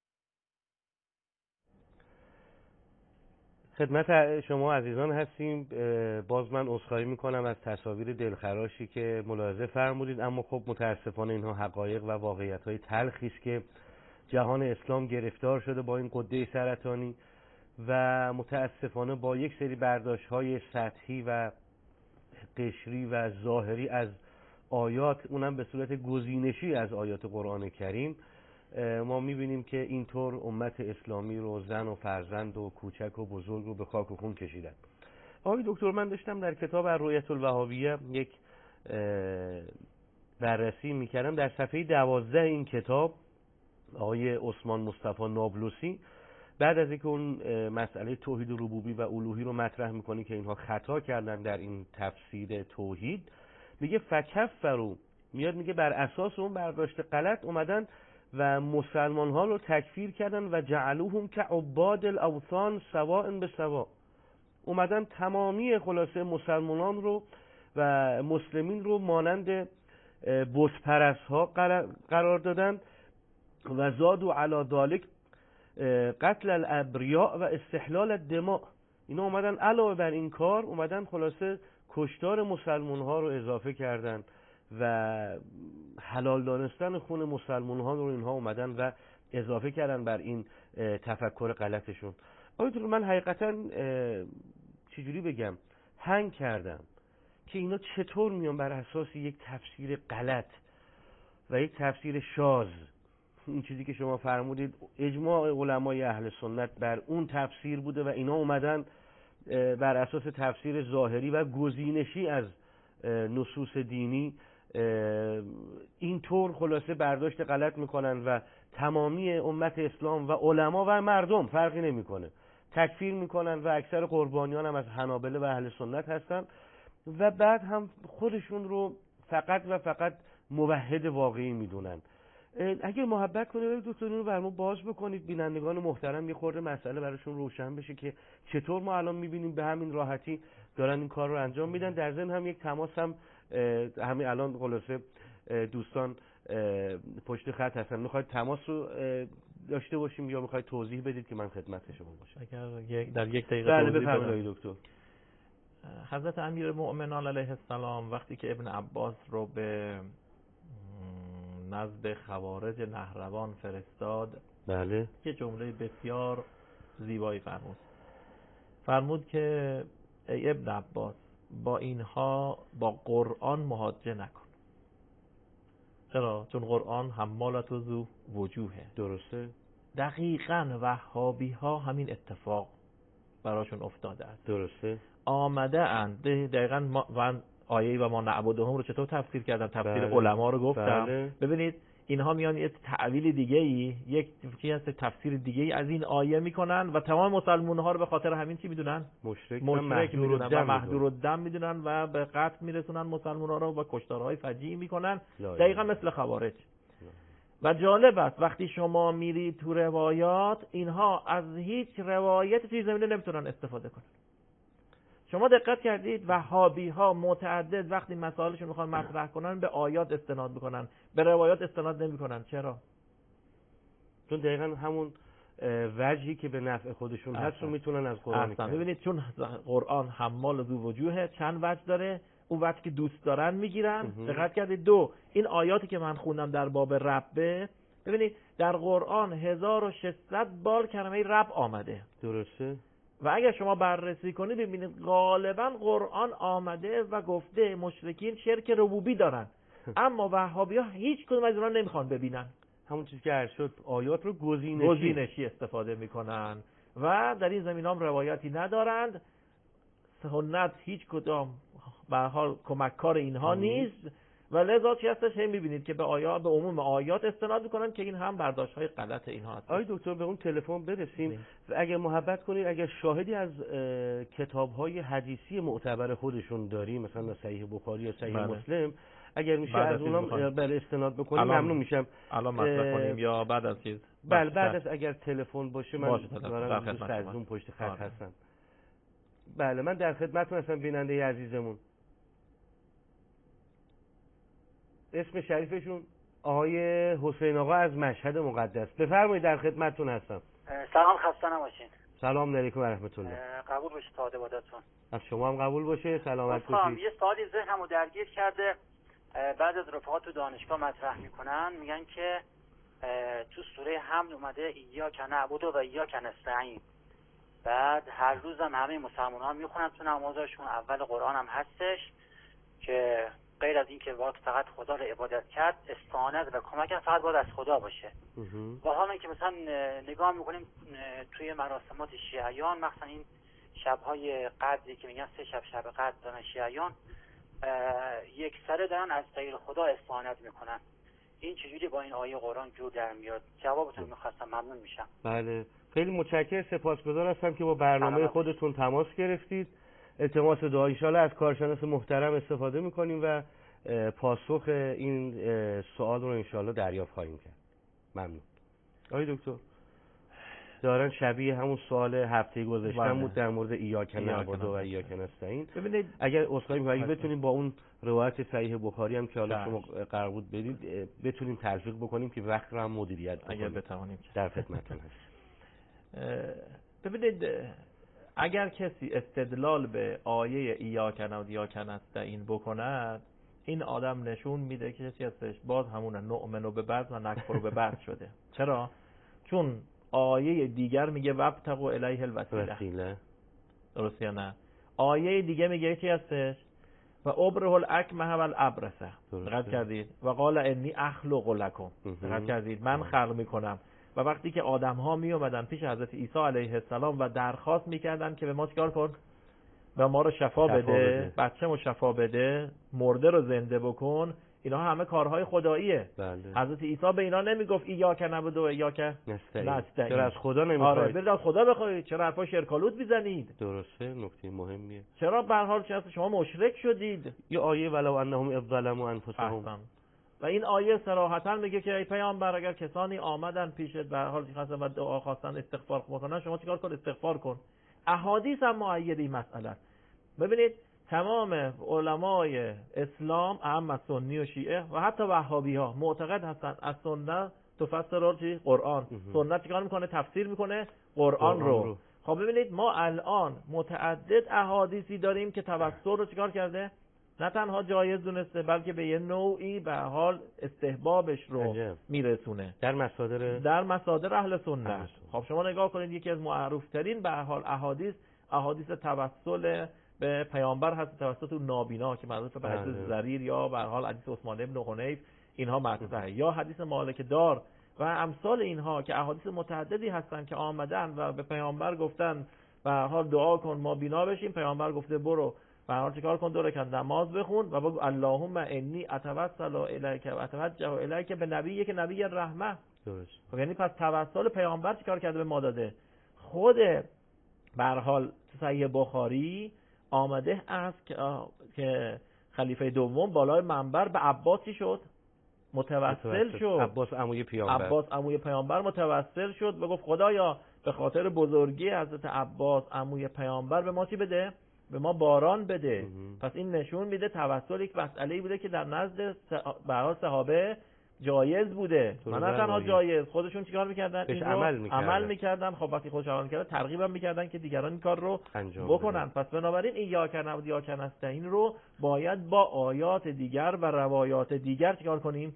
Speaker 3: خدمت شما عزیزان هستیم. باز من عذرخواهی میکنم از تصاویر دلخراشی که ملاحظه فرمودید، اما خب متاسفانه اینها حقایق و واقعیت‌های تلخی است که جهان اسلام گرفتار شده با این غده سرطانی و متاسفانه با یک سری برداشت‌های سطحی و قشری و ظاهری از آیات، اونم به صورت گزینشی از آیات قرآن کریم، ما میبینیم که اینطور امت اسلامی رو، زن و فرزند و کوچک و بزرگ رو به خاک و خون کشیدن. آقای دکتر، من داشتم در کتاب الرؤیة الوهابیه یک بررسی میکردم. در صفحه 12 این کتاب آقای عثمان مصطفی نابلسی بعد از اینکه اون مسئله توحید ربوبی و الوهی رو مطرح میکنه که اینها خطا کردن در این تفسیر توحید، میگه فکفروا، میاد میگه بر اساس اون برداشت غلط اومدن و مسلمان ها رو تکفیر کردن و جعلوهم کعباد الاوثان سواء بسواء، اومدن تمامی خلاصه مسلمانان رو و مسلمین رو مانند بت پرست ها قرار دادن و زادوا علی ذلک قتل الابریاء و استحلال الدماء. اینا اومدن علاوه بر این کار اومدن خلاصه کشتار مسلمان ها رو اضافه کردن و حلال دانستن خون مسلمان ها رو اینها اومدن و اضافه کردن بر این تفکر غلطشون. آقای من حقیقتا چجوری بگم هنگ کردم که اینا چطور میان بر اساس یک تفسیر غلط و یک تفسیر شاذ، این چیزی که شما فرمودید اجماع علمای اهل سنت بر اون تفسیر بوده و اینا اومدن بر اساس تفسیر ظاهری و گزینشی از نصوص دینی اینطور خلاصه برداشت غلط میکنن و تمامی امت اسلام و علما و مردم فرقی نمیکنه تکفیر میکنن و اکثر قربانیان هم از حنابله و اهل سنت هستن و بعد هم خودشون رو فقط و فقط موحد واقعی میدونن. اگر محبت کنید دکتر رو برامون باز بکنید، بینندگان محترم یه خورده مسئله براشون روشن بشه که چطور ما الان میبینیم به همین راحتی دارن این کار رو انجام میدن. در ضمن هم یک تماس هم همین الان خلاصه دوستان پشت خط هستن، میخواید تماس رو داشته باشیم یا میخواید توضیح بدید که من خدمت شما باشم؟
Speaker 6: اگر در یک دقیقه
Speaker 3: بله
Speaker 6: توضیح
Speaker 3: بفرمایید دکتر.
Speaker 6: حضرت امیرالمؤمنین علیه السلام وقتی که ابن عباس رو به نزد خوارج نهروان فرستاد،
Speaker 3: بله،
Speaker 6: یه جمله بسیار زیبایی فرمود که ای ابن عباس با اینها با قرآن محاجه نکن. چرا؟ چون قرآن حمالت و ذو وجوهه.
Speaker 3: درسته.
Speaker 6: دقیقاً وهابی ها همین اتفاق براشون افتاده است.
Speaker 3: درسته.
Speaker 6: آمده اند دقیقاً من آیه و ما نعبدهم رو چطور تفسیر کردم، تفسیر علما رو گفتم.
Speaker 3: بله.
Speaker 6: ببینید اینها میان یه تعویل دیگه‌ای، یک چیزی هست تفسیر دیگه‌ای از این آیه میکنن و تمام مسلمان ها رو به خاطر همین چی میدونن؟ مشرک میدونن و محدور الدم میدونن و به قتل میرسونن مسلمان ها رو و کشتارهای فجیعی میکنن، دقیقاً مثل خوارج. و جالب است وقتی شما میرید تو روایات، اینها از هیچ روایت چیز زمینه نمیتونن استفاده کنن. شما دقت کردید وهابی ها متعدد وقتی مسائلشون میخوان مطرح کنن به آیات استناد میکنن، به روایات استناد نمیکنن. چرا؟
Speaker 3: چون دقیقاً همون وجهی که به نفع خودشون هست رو میتونن از قرآن کنن.
Speaker 6: ببینید چون قرآن حمال ذو وجوه، چند وجه داره، اون وجه که دوست دارن میگیرن. دقت کردید دو، این آیاتی که من خوندم در باب ربه، ببینید در قرآن 1600 بار کلمه رب آمده.
Speaker 3: درسته.
Speaker 6: و اگر شما بررسی کنید ببینید غالبا قرآن آمده و گفته مشرکین شرک ربوبی دارن، اما وهابی‌ها هیچ کدوم از اونها نمیخوان ببینن.
Speaker 3: همون چیزی که عرض شد آیات رو گزینشی استفاده میکنن و در این زمینه هم روایتی ندارند. سنت هیچ کدام به هر حال کمککار اینها نیست و لذا چی هستش هم میبینید که به آیات، به عموم آیات استناد میکنن که این هم برداشت‌های غلط اینها هست. آقای دکتر به اون تلفن برسیم و اگر محبت کنید اگر شاهدی از کتاب‌های حدیثی معتبر خودشون داریم، مثلا صحیح بخاری یا صحیح مسلم، اگر میشه از اونها بر استناد بکنیم ممنون میشم.
Speaker 6: الان مطرح کنیم یا بعد از چیز؟
Speaker 3: بله بعد از اگر تلفن باشه من دارم دوست از اون پشت خط هستم. بله من در خدمتتون هستم بیننده عزیزمون. اسم شریفشون آقای حسین آقا از مشهد مقدس. بفرمایید در خدمتتون هستم.
Speaker 8: سلام، خسته نباشین.
Speaker 3: سلام علیکم و رحمت الله.
Speaker 8: قبول باشه تا عبادتتون.
Speaker 3: از شما هم قبول باشه. سلامت باشید.
Speaker 8: یه سوالی ذهنمو درگیر کرده. بعد از رفقات تو دانشگاه مطرح میکنن، میگن که تو سوره حمد اومده ایاک نعبد و ایاک نستعین. بعد هر روزم همه مسلمان‌ها میخونن تو نمازشون، اول قرآن هم هستش که غیر از این که باید فقط خدا رو عبادت کرد، استعانت و کمک هم فقط باید از خدا باشه. و حالا که مثلا نگاه میکنیم توی مراسمات شیعیان، مثلا این شبهای قدری که میگن 3 شب قدر دارن شیعیان، یک سره دارن از غیر خدا استعانت میکنن. این چجوری با این آیه قرآن جور در میاد؟ جوابتون میخواستم، ممنون میشم.
Speaker 3: بله، خیلی متشکرم، سپاسگزار هستم که با برنامه خودتون تماس گرفتید. التماس دعا، ان شاءالله از کارشناس محترم استفاده میکنیم و پاسخ این سوال رو ان شاءالله دریافت خواهیم کرد. ممنون. آقای دکتر دارن شبیه همون سوال هفته گذشته بود در مورد ایاک نعبد و ایاک نستعین. ببینید اگر اصلاحی می‌کنید بتونیم با اون روایت صحیح بخاری هم که حالا شما قرار بود بدید بتونیم تلفیق بکنیم که وقت رو هم مدیریت کنیم.
Speaker 6: اگر بتوانیم
Speaker 3: در خدمتتون هست.
Speaker 6: ببینید اگر کسی استدلال به آیه ایاک نعبد و ایاک نستعین بکند، این آدم نشون میده که کسی هستش باز همون نؤمن به بعض و نکفر به بعض شده. چرا؟ چون آیه دیگر میگه وابتغوا الیه الوسیله. درست یا نه؟ آیه دیگه میگه چی هستش؟ و ابره الاکمه و الابرصه. دقت کردید؟ و قال انی اخلق لکم. دقت کردید؟ من خلق میکنم. و وقتی که آدم ها می اومدن پیش حضرت عیسی علیه السلام و درخواست میکردن که به ما چیکار کن؟ و ما رو شفا بده، بچه‌مو شفا بده، مرده رو زنده بکن، اینا همه کارهای خداییه.
Speaker 3: بله.
Speaker 6: حضرت عیسی به اینا نمیگفت ایاک نعبد و ایاک نستعین.
Speaker 3: چرا از خدا نمیخواید؟
Speaker 6: آره، برید از خدا بخواید. چرا حرفا شرکالود میزنید؟
Speaker 3: درسته، نکته مهمیه.
Speaker 6: چرا به هر حال شما مشرک شدید؟
Speaker 3: یه آیه ولو انهم اذ ظلموا انفسهم.
Speaker 6: و این آیه صراحتا میگه که ای پیامبر اگر کسانی آمدن پیشت به هر حال خواستن و دعا خواستن استغفار بکنن، شما چیکار کن؟ استغفار کن. احادیث هم مؤید این مسئله. ببینید تمام علمای اسلام، اهم سنی و شیعه و حتی وهابی ها معتقد هستن از سنت تفسر چی؟ قرآن. سنت چیکار میکنه؟ تفسیر میکنه قرآن رو. خب ببینید ما الان متعدد احادیثی داریم که توسل رو چیکار کرده؟ نه تنها جایز دونسته بلکه به یه نوعی به حال استحبابش رو میرسونه در مصادر اهل سنت. خب شما نگاه کنید یکی از معروف ترین به حال احادیث توسل به پیامبر هست توسط نابینا که معروف به حدیث ضریر یا به هر حال حدیث عثمان ابن حنیف، اینها مطرحه، یا حدیث مالک دار و امثال اینها که احادیث متعددی هستن که آمدن و به پیامبر گفتن به هر حال دعا کن ما بینا بشیم. پیامبر گفته برو به هر حال چیکار کن؟ 2 رکعت نماز بخون و بگو اللهم انی اتوسل الیک و اتوجه الیک به نبی که نبی رحمه. درست. خب یعنی پس توسل پیامبر چیکار کرده؟ به ما داده. خود به هر حال صحیح بخاری آمده است که خلیفه دوم بالای منبر به عباسی شد متوسل شد.
Speaker 3: عباس
Speaker 6: عموی پیامبر متوسل شد و گفت خدایا به خاطر بزرگی حضرت عباس عموی پیامبر به ما چی بده؟ به ما باران بده. پس این نشون میده توسل یک مسئله‌ای بوده که در نزد صحابه جایز بوده. نه تنها جایز، خودشون چیکار میکردن؟ این رو عمل میکردن. خب وقتی خودشون عمل میکردن ترغیبم میکردن که دیگران این کار رو بکنن. پس بنابراین این ایاک نعبد و ایاک نستعین رو باید با آیات دیگر و روایات دیگر چیکار کنیم؟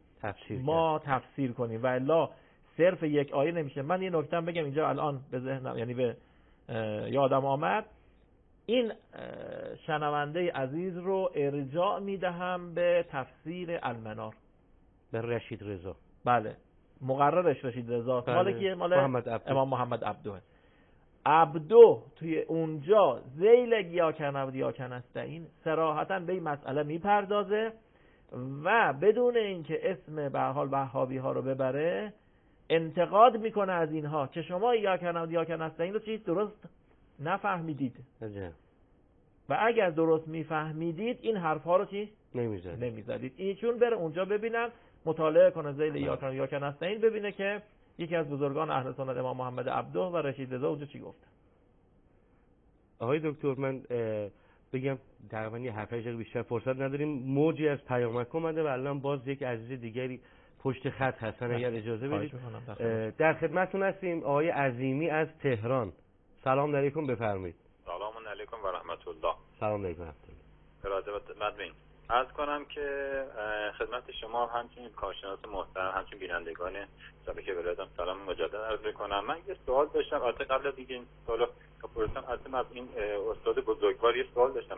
Speaker 6: تفسیر کنیم و الا صرف یک آیه نمیشه. من یه نکته بگم اینجا الان به ذهنم، یعنی به یادم آمد، این شنونده عزیز رو ارجاع میدهم به تفسیر المنار
Speaker 3: به رشید رضا.
Speaker 6: بله، مقررش رشید رضا. مال کیه؟ مال امام محمد عبدو. عبدو توی اونجا ذیل ایاک نعبد و ایاک نستعین صراحتاً به این مسئله میپردازه و بدون اینکه اسم به هر حال وهابی ها رو ببره انتقاد میکنه از اینها که شما ایاک نعبد و ایاک نستعین رو چیز درست نفهمیدید. و اگر درست میفهمیدید این حرفا رو چی؟ نمیزدید. ایشون بره اونجا ببینن، مطالعه کنه ذیل ایاک نعبد و ایاک نستعین، ببینه که یکی از بزرگان اهل سنت امام محمد عبدو و رشید رضا اونجا چی گفته.
Speaker 3: آقای دکتر من بگم تقریبا یه 7 دقیقه بیشتر فرصت نداریم. موجی از پیامک اومده و الان باز یک عزیز دیگری پشت خط هستن، اگر اجازه بدید در خدمتتون هستیم. آقای عظیمی از تهران، سلام علیکم، بفرمایید.
Speaker 9: سلام علیکم و رحمت الله.
Speaker 3: سلام علیکم.
Speaker 9: مدمن عرض کنم که خدمت شما همچنین کارشناس محترم همچنین بینندگان شبکه ولایتم سلام مجدد عرض می‌کنم. من یه سوال داشتم، البته قبل از اینکه این سوالو بپرسم از این استاد بزرگوار یه سوال داشتم.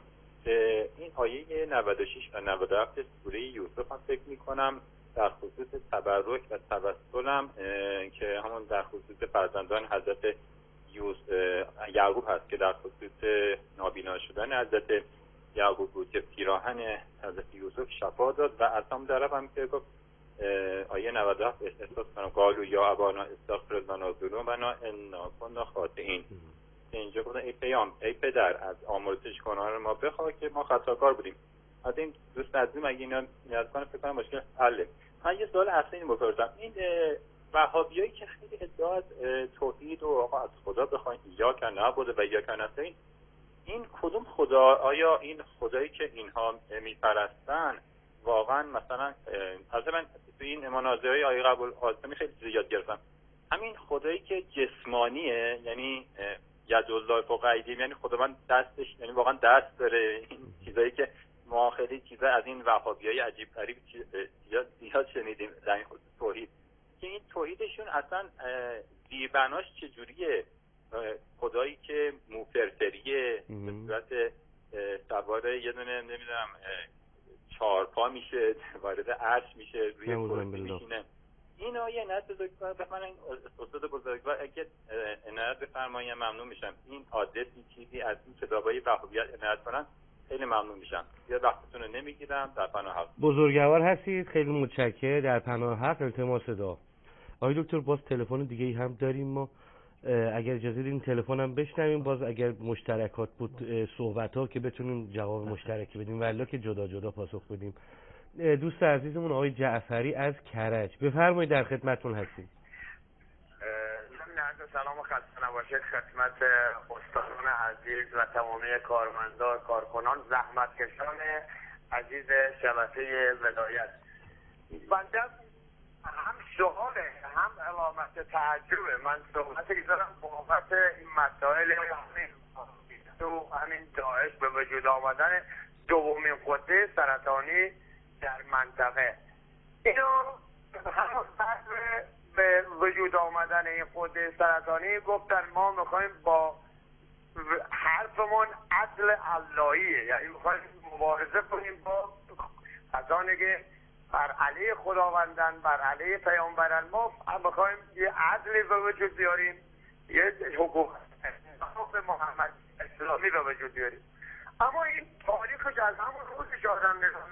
Speaker 9: این آیه 96 و 97 سوره یوسف هم فکر میکنم در خصوص تبرک و توسلم که همون در خصوص فرزندان حضرت یعقوب هست که در خصوص نابینا شدن حضرت یعقوب بود که پیراهن حضرت یوسف شفا داد و از هم درب هم که گفت آیه 97 احساس کنم قالوا یا ابانا استغفر لنا ذنوبنا انا كنا خاطئین. اینجا گفتن ای پدر از آمرزش گناهان ما بخواه که ما خطاکار بودیم. از این دوست عزیزم اگه اینا نیاز کنه فکر کنم مشکل حله. من یه سوال اصلی بپرسم. این وهابیایی که خیلی ادعا از توحید و آقا از خدا بخواین یا که نعبد و یا که نستعین، این کدوم خدا؟ آیا این خدایی که اینها میپرستن واقعا مثلا از من تو این مناظره آیه قبول آزمی خیلی زیاد گرفتم، همین خدایی که جسمانیه یعنی یدالله فوق ایدیهم، یعنی خداوند دستش یعنی واقعا دست داره، این چیزایی که ما خیلی چیزا از این وهابیای عجیب غریب زیاد شنیدیم در این توحید که این توحیدشون اصلا زیربناش چجوریه؟ خدایی که موفرتریه به صورت سوار یه دونه نمیدونم 4 پا میشه، وارد عرش میشه، روی کرسی میشینه. این آیه عنایت بزرگوار بفرمایید، این استاد بزرگوار اگه عنایت بفرمایید ممنون میشم. این آدرسی چیزی از این کتابای وهابیت عنایت کنن خیلی ممنون میشم. یه وقتتون رو نمیگیرم. در پناه حق
Speaker 3: بزرگوار هستید، خیلی متشکرم. در پناه حق التماس دعا. آقای دکتر باز تلفن دیگه ای هم داریم ما، اگر اجازه بدین تلفنم بشنویم، باز اگر مشترکات بود صحبت‌ها که بتونیم جواب مشترکی بدیم ولی که جدا جدا پاسخ بدیم. دوست عزیزمون آقای جعفری از کرج، بفرمایید در خدمتتون هستیم.
Speaker 10: سلام و خسته نباشید خدمت استادان عزیز و تمامی کارمندان، کارکنان، زحمتکشان عزیز شبکه ولایت. بنده هم سواله هم علامت تعجبه. من صحبتی که دارم بابت این مسائل تو همین داعش به وجود آمدن دومین قطعه سرطانی در منطقه، اینو هم به وجود آمدن این قطعه سرطانی گفتن ما میخوایم با حرفمون عدل اللهیه، یعنی میخوایم مبارزه کنیم با کسانی که بر علیه خداوندن، بر علیه پیامبران، ما میخوایم یه عدلی به وجود بیاریم، یه حکومت محمد اسلامی به وجود بیاریم. اما این تاریخش از همون روزش آدم نگاه.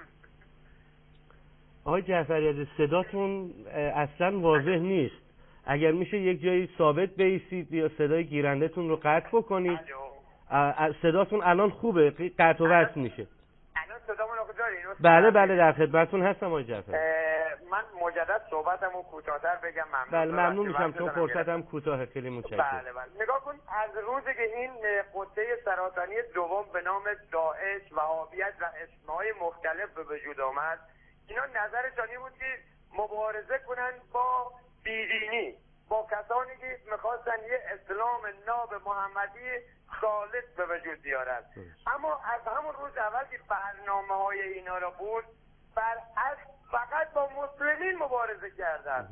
Speaker 3: آقای جعفری عزیز صداتون اصلا واضح نیست، اگر میشه یک جایی ثابت بایستید یا صدای گیرنده‌تون رو قطع بکنید. صداتون الان خوبه، قطع و وصل میشه.
Speaker 10: الان صدامون رو دارین؟
Speaker 3: بله در خدمتتون هستم آقای جعفری.
Speaker 10: من مجدد صحبتمو کوتاه‌تر بگم ممنون.
Speaker 3: بله ممنون میشم چون فرصتم کوتاه، خیلی متشکرم.
Speaker 10: بله نگاه کن، از روزی که این قطعه سرطانی دوم به نام داعش، وهابیت و اسمهای مختلف به وجود آمد، اینا نظرشان این بود که مبارزه کنن با بیدینی، با کسانی که میخواستن یه اسلام ناب محمدی خالص به وجود بیارن. اما از همون روز اول که برنامه‌های اینا را بود، برعکس فقط با مسلمین مبارزه کردن،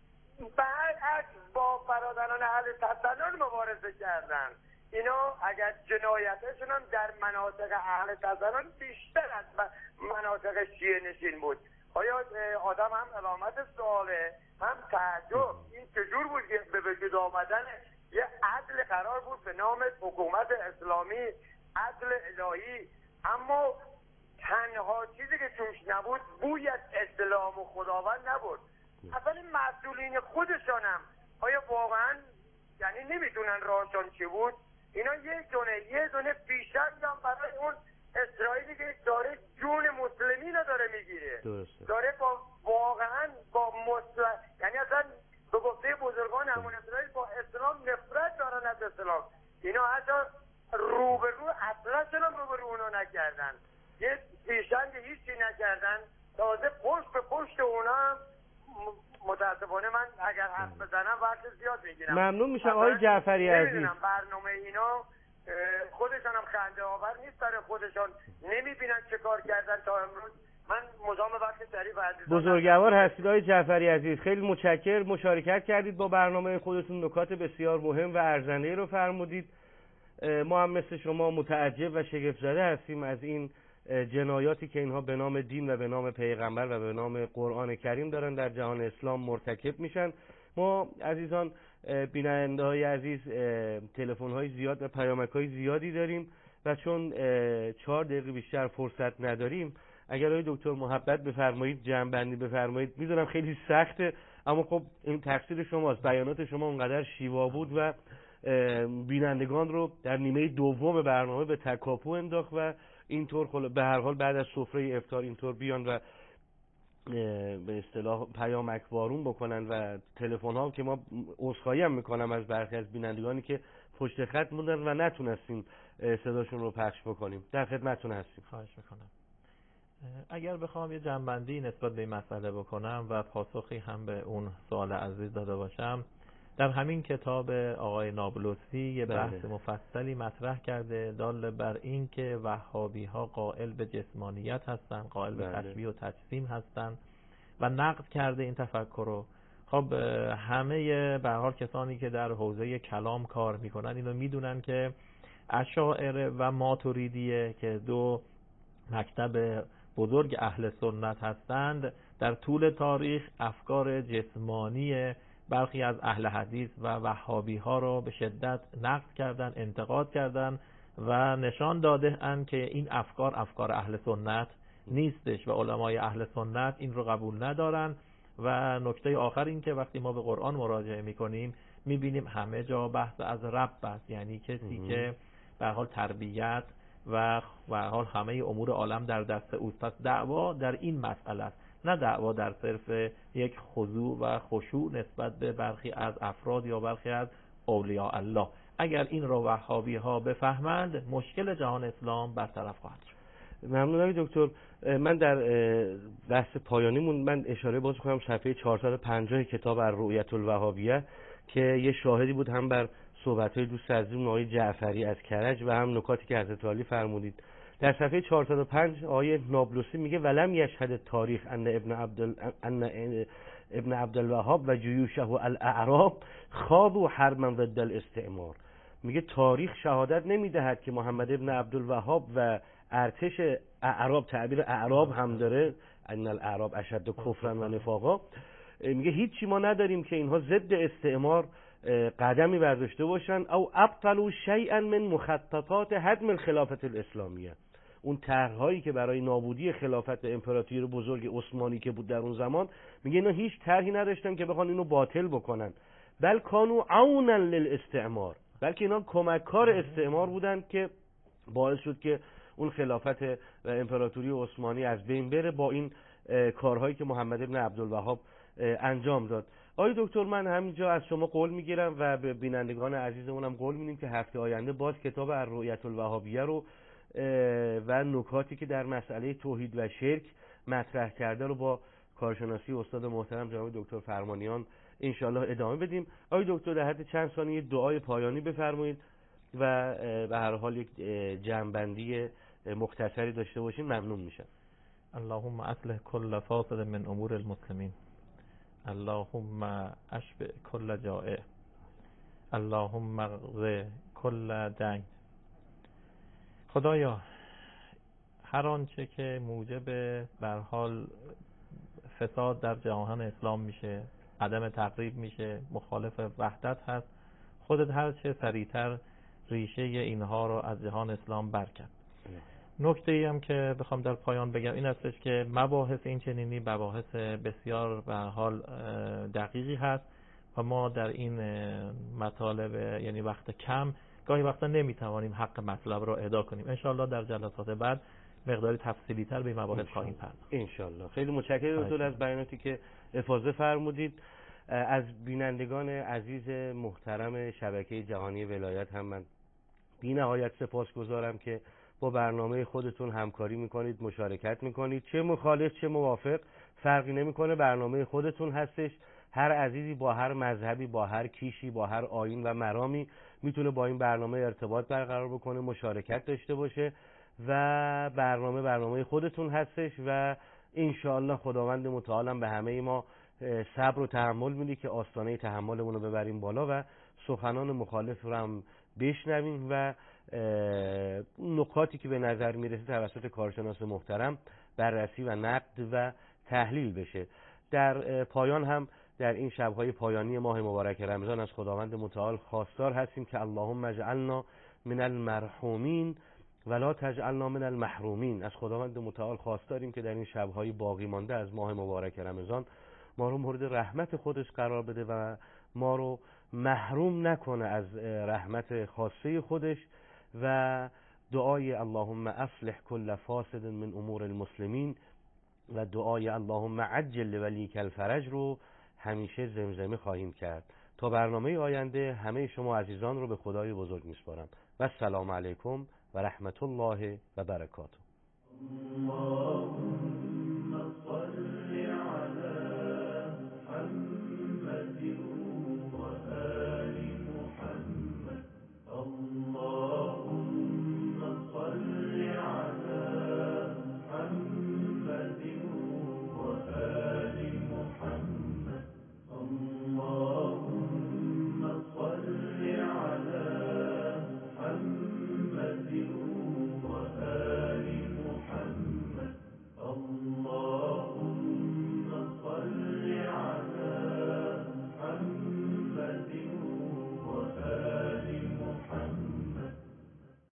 Speaker 10: برعکس با برادران اهل تسنن مبارزه کردن. اینا اگر جنایتشون هم در مناطق اهل تسنن بیشتر از مناطق شیعه نشین بود. آیا آدم هم علامت سواله هم تعجب، این چجور بود که به وجود آمدن یه عدل قرار بود به نام حکومت اسلامی، عدل الهی، اما تنها چیزی که توش نبود بوی از اسلام و خداوند نبود. اصلا این مسئولین خودشان هم آیا واقعا یعنی نمیدونن راهشان چی بود؟ اینا یه دونه بیشتر هم برای اون اسرائیلی که داره جون مسلمین رو داره میگیره، داره با واقعا با مسلم، یعنی اصلا به گفته بزرگان همون اسرائیل با اسلام نفرت دارن از اسلام. اینا حتی روبرو اصلا چنان روبرو اونا نکردن، یه پیشنگ هیچی نکردن، تازه پشت به پشت اونا هم متاسفانه من اگر حرف بزنم وقت زیاد میگیرم.
Speaker 3: ممنون میشم آقای جعفری عزیز.
Speaker 10: نمیدونم برنامه اینا خودشان هم خنده آور نیست برای خودشان، نمیبینن چه کار کردن تا امروز. من مدام وقت شریف عزیزان
Speaker 3: بزرگوار هستید آقای جعفری عزیز، خیلی متشکرم مشارکت کردید با برنامه خودتون، نکات بسیار مهم و ارزنده رو فرمودید. ما هم مثل شما متعجب و شگفت زده هستیم از این جنایاتی که اینها به نام دین و به نام پیغمبر و به نام قرآن کریم دارن در جهان اسلام مرتکب میشن. ما عزیزان بیننده های عزیز تلفن های زیاد و پیامک های زیادی داریم و چون 4 دقیقه بیشتر فرصت نداریم، اگر آقای دکتر محبت بفرمایید جمع‌بندی بفرمایید. میدونم خیلی سخته، اما خب این تقصیر شماست. بیانات شما اونقدر شیوا بود و بینندگان رو در نیمه دوم برنامه به تکاپو انداخت و اینطور به هر حال بعد از سفره افطار اینطور بیان و به اصطلاح پیامک وارون بکنن و تلفن ها که ما عذرخواهی هم میکنم از برخی از بینندگانی که پشت خط موندن و نتونستیم صداشون رو پخش بکنیم. در خدمتتون هستیم.
Speaker 6: خواهش میکنم. اگر بخوام یه جنبندی نسبت به این مسئله بکنم و پاسخی هم به اون سوال عزیز داده باشم، در همین کتاب آقای نابلسی یه بحث مفصلی مطرح کرده دال بر این که وهابی ها قائل به جسمانیت هستن، قائل به تشبیه و تجسیم هستن و نقد کرده این تفکر رو. خب همه به هر حال کسانی که در حوزه کلام کار میکنن اینو میدونن که اشاعره و ماتوریدیه که 2 مکتب بزرگ اهل سنت هستند، در طول تاریخ افکار جسمانی برخی از اهل حدیث و وهابی ها رو به شدت نقد کردن، انتقاد کردن و نشان داده اند که این افکار اهل سنت نیستش و علمای اهل سنت این رو قبول ندارن. و نکته آخر این که وقتی ما به قرآن مراجعه میکنیم میبینیم همه جا بحث از رب است، یعنی کسی که به هر حال تربیت و به هر حال همه امور عالم در دست اوست. پس دعوا در این مسئله است، نه دعوا در صرف یک خضوع و خشوع نسبت به برخی از افراد یا برخی از اولیاء الله. اگر این را وهابی ها بفهمند مشکل جهان اسلام برطرف خواهد شد.
Speaker 3: ممنونم دکتر. من در بحث پایانیمون من اشاره باز کنم صفحه 450 کتاب الرؤیة الوهابیه که یه شاهدی بود هم بر صحبت‌های دوست عزیزمون آقای جعفری از کرج و هم نکاتی که حضرت علی فرمودید. در صفحه 405 آقای نابلسی میگه ولم یشهد تاریخ ان ابن عبدالوهاب و جیوشه الاعراب خاضوا حربا ضد الاستعمار. میگه تاریخ شهادت نمیدهد که محمد ابن عبدالوهاب و ارتش اعراب، تعبیر اعراب هم داره، ان الاعراب اشد کفرا و نفاقا، میگه هیچی ما نداریم که اینها ضد استعمار قدمی برداشته باشن او ابطلوا شیئا من مخططات هدم الخلافت الاسلامیه. اون طرح‌هایی که برای نابودی خلافت امپراتوری بزرگ عثمانی که بود در اون زمان، میگه اینا هیچ طرحی نداشتن که بخوان اینو باطل بکنن، بل کانوا عونا للاستعمار، بلکه اینا کمککار استعمار بودن که باعث شد که اون خلافت و امپراتوری عثمانی از بین بره با این کارهایی که محمد ابن عبدالوهاب انجام داد. آقای دکتر من همینجا از شما قول میگیرم و به بینندگان عزیزمونم قول میدیم که هفته آینده باز کتاب الرؤیة الوهابیه رو و نکاتی که در مسئله توحید و شرک مطرح کرده رو با کارشناسی استاد محترم جناب دکتر فرمانیان انشالله ادامه بدیم. آقای دکتر در حد چند ثانیه دعای پایانی بفرمایید و به هر حال یک جمع‌بندی مختصری داشته باشیم ممنون میشم.
Speaker 6: اللهم اصلح كل فاسد من امور المسلمین، اللهم اشبع كل جائع، اللهم اغض كل دین. خدایا هر آنچه که موجب به هر حال فساد در جهان اسلام میشه، عدم تقریب میشه، مخالف وحدت هست، خودت هر چه سریعتر ریشه اینها رو از جهان اسلام برکن. نکته‌ای هم که بخوام در پایان بگم این هستش که مباحث این چنینی مباحث بسیار به هر حال دقیقی هست و ما در این مطالب یعنی وقت کم گاهی وقتا نمیتوانیم حق مطلب رو ادا کنیم. انشالله در جلسات بعد مقداری تفصیلی تر به مباحث خواهیم پرداخت.
Speaker 3: انشالله. خیلی متشکرم دکتر از بیاناتی که افاضه فرمودید. از بینندگان عزیز محترم شبکه جهانی ولایت هم من بی نهایت سپاسگزارم که با برنامه خودتون همکاری میکنید، مشارکت میکنید، چه مخالف چه موافق فرقی نمیکنه، برنامه خودتون هستش. هر عزیزی با هر مذهبی، با هر کیشی، با هر آیین و مرامی میتونه با این برنامه ارتباط برقرار بکنه، مشارکت داشته باشه و برنامه خودتون هستش و انشاءالله خداوند متعال به همه ما صبر و تحمل میده که آستانه تحملمون رو ببریم بالا و سخنان مخالف رو هم بشنویم و نکاتی که به نظر میرسه توسط کارشناس محترم بررسی و نقد و تحلیل بشه. در پایان هم در این شب‌های پایانی ماه مبارک رمضان از خداوند متعال خواستار هستیم که اللهم اجعلنا من المرحومین ولا تجعلنا من المحرومین. از خداوند متعال خواستاریم که در این شب‌های باقی مانده از ماه مبارک رمضان ما رو مورد رحمت خودش قرار بده و ما رو محروم نکنه از رحمت خاصه خودش. و دعای اللهم اصلح کل فاسد من امور المسلمین و دعای اللهم عجل ولیک الفرج رو همیشه زمزمه خواهیم کرد. تا برنامه آینده همه شما عزیزان رو به خدای بزرگ میسپارم و السلام علیکم و رحمت الله و برکاته.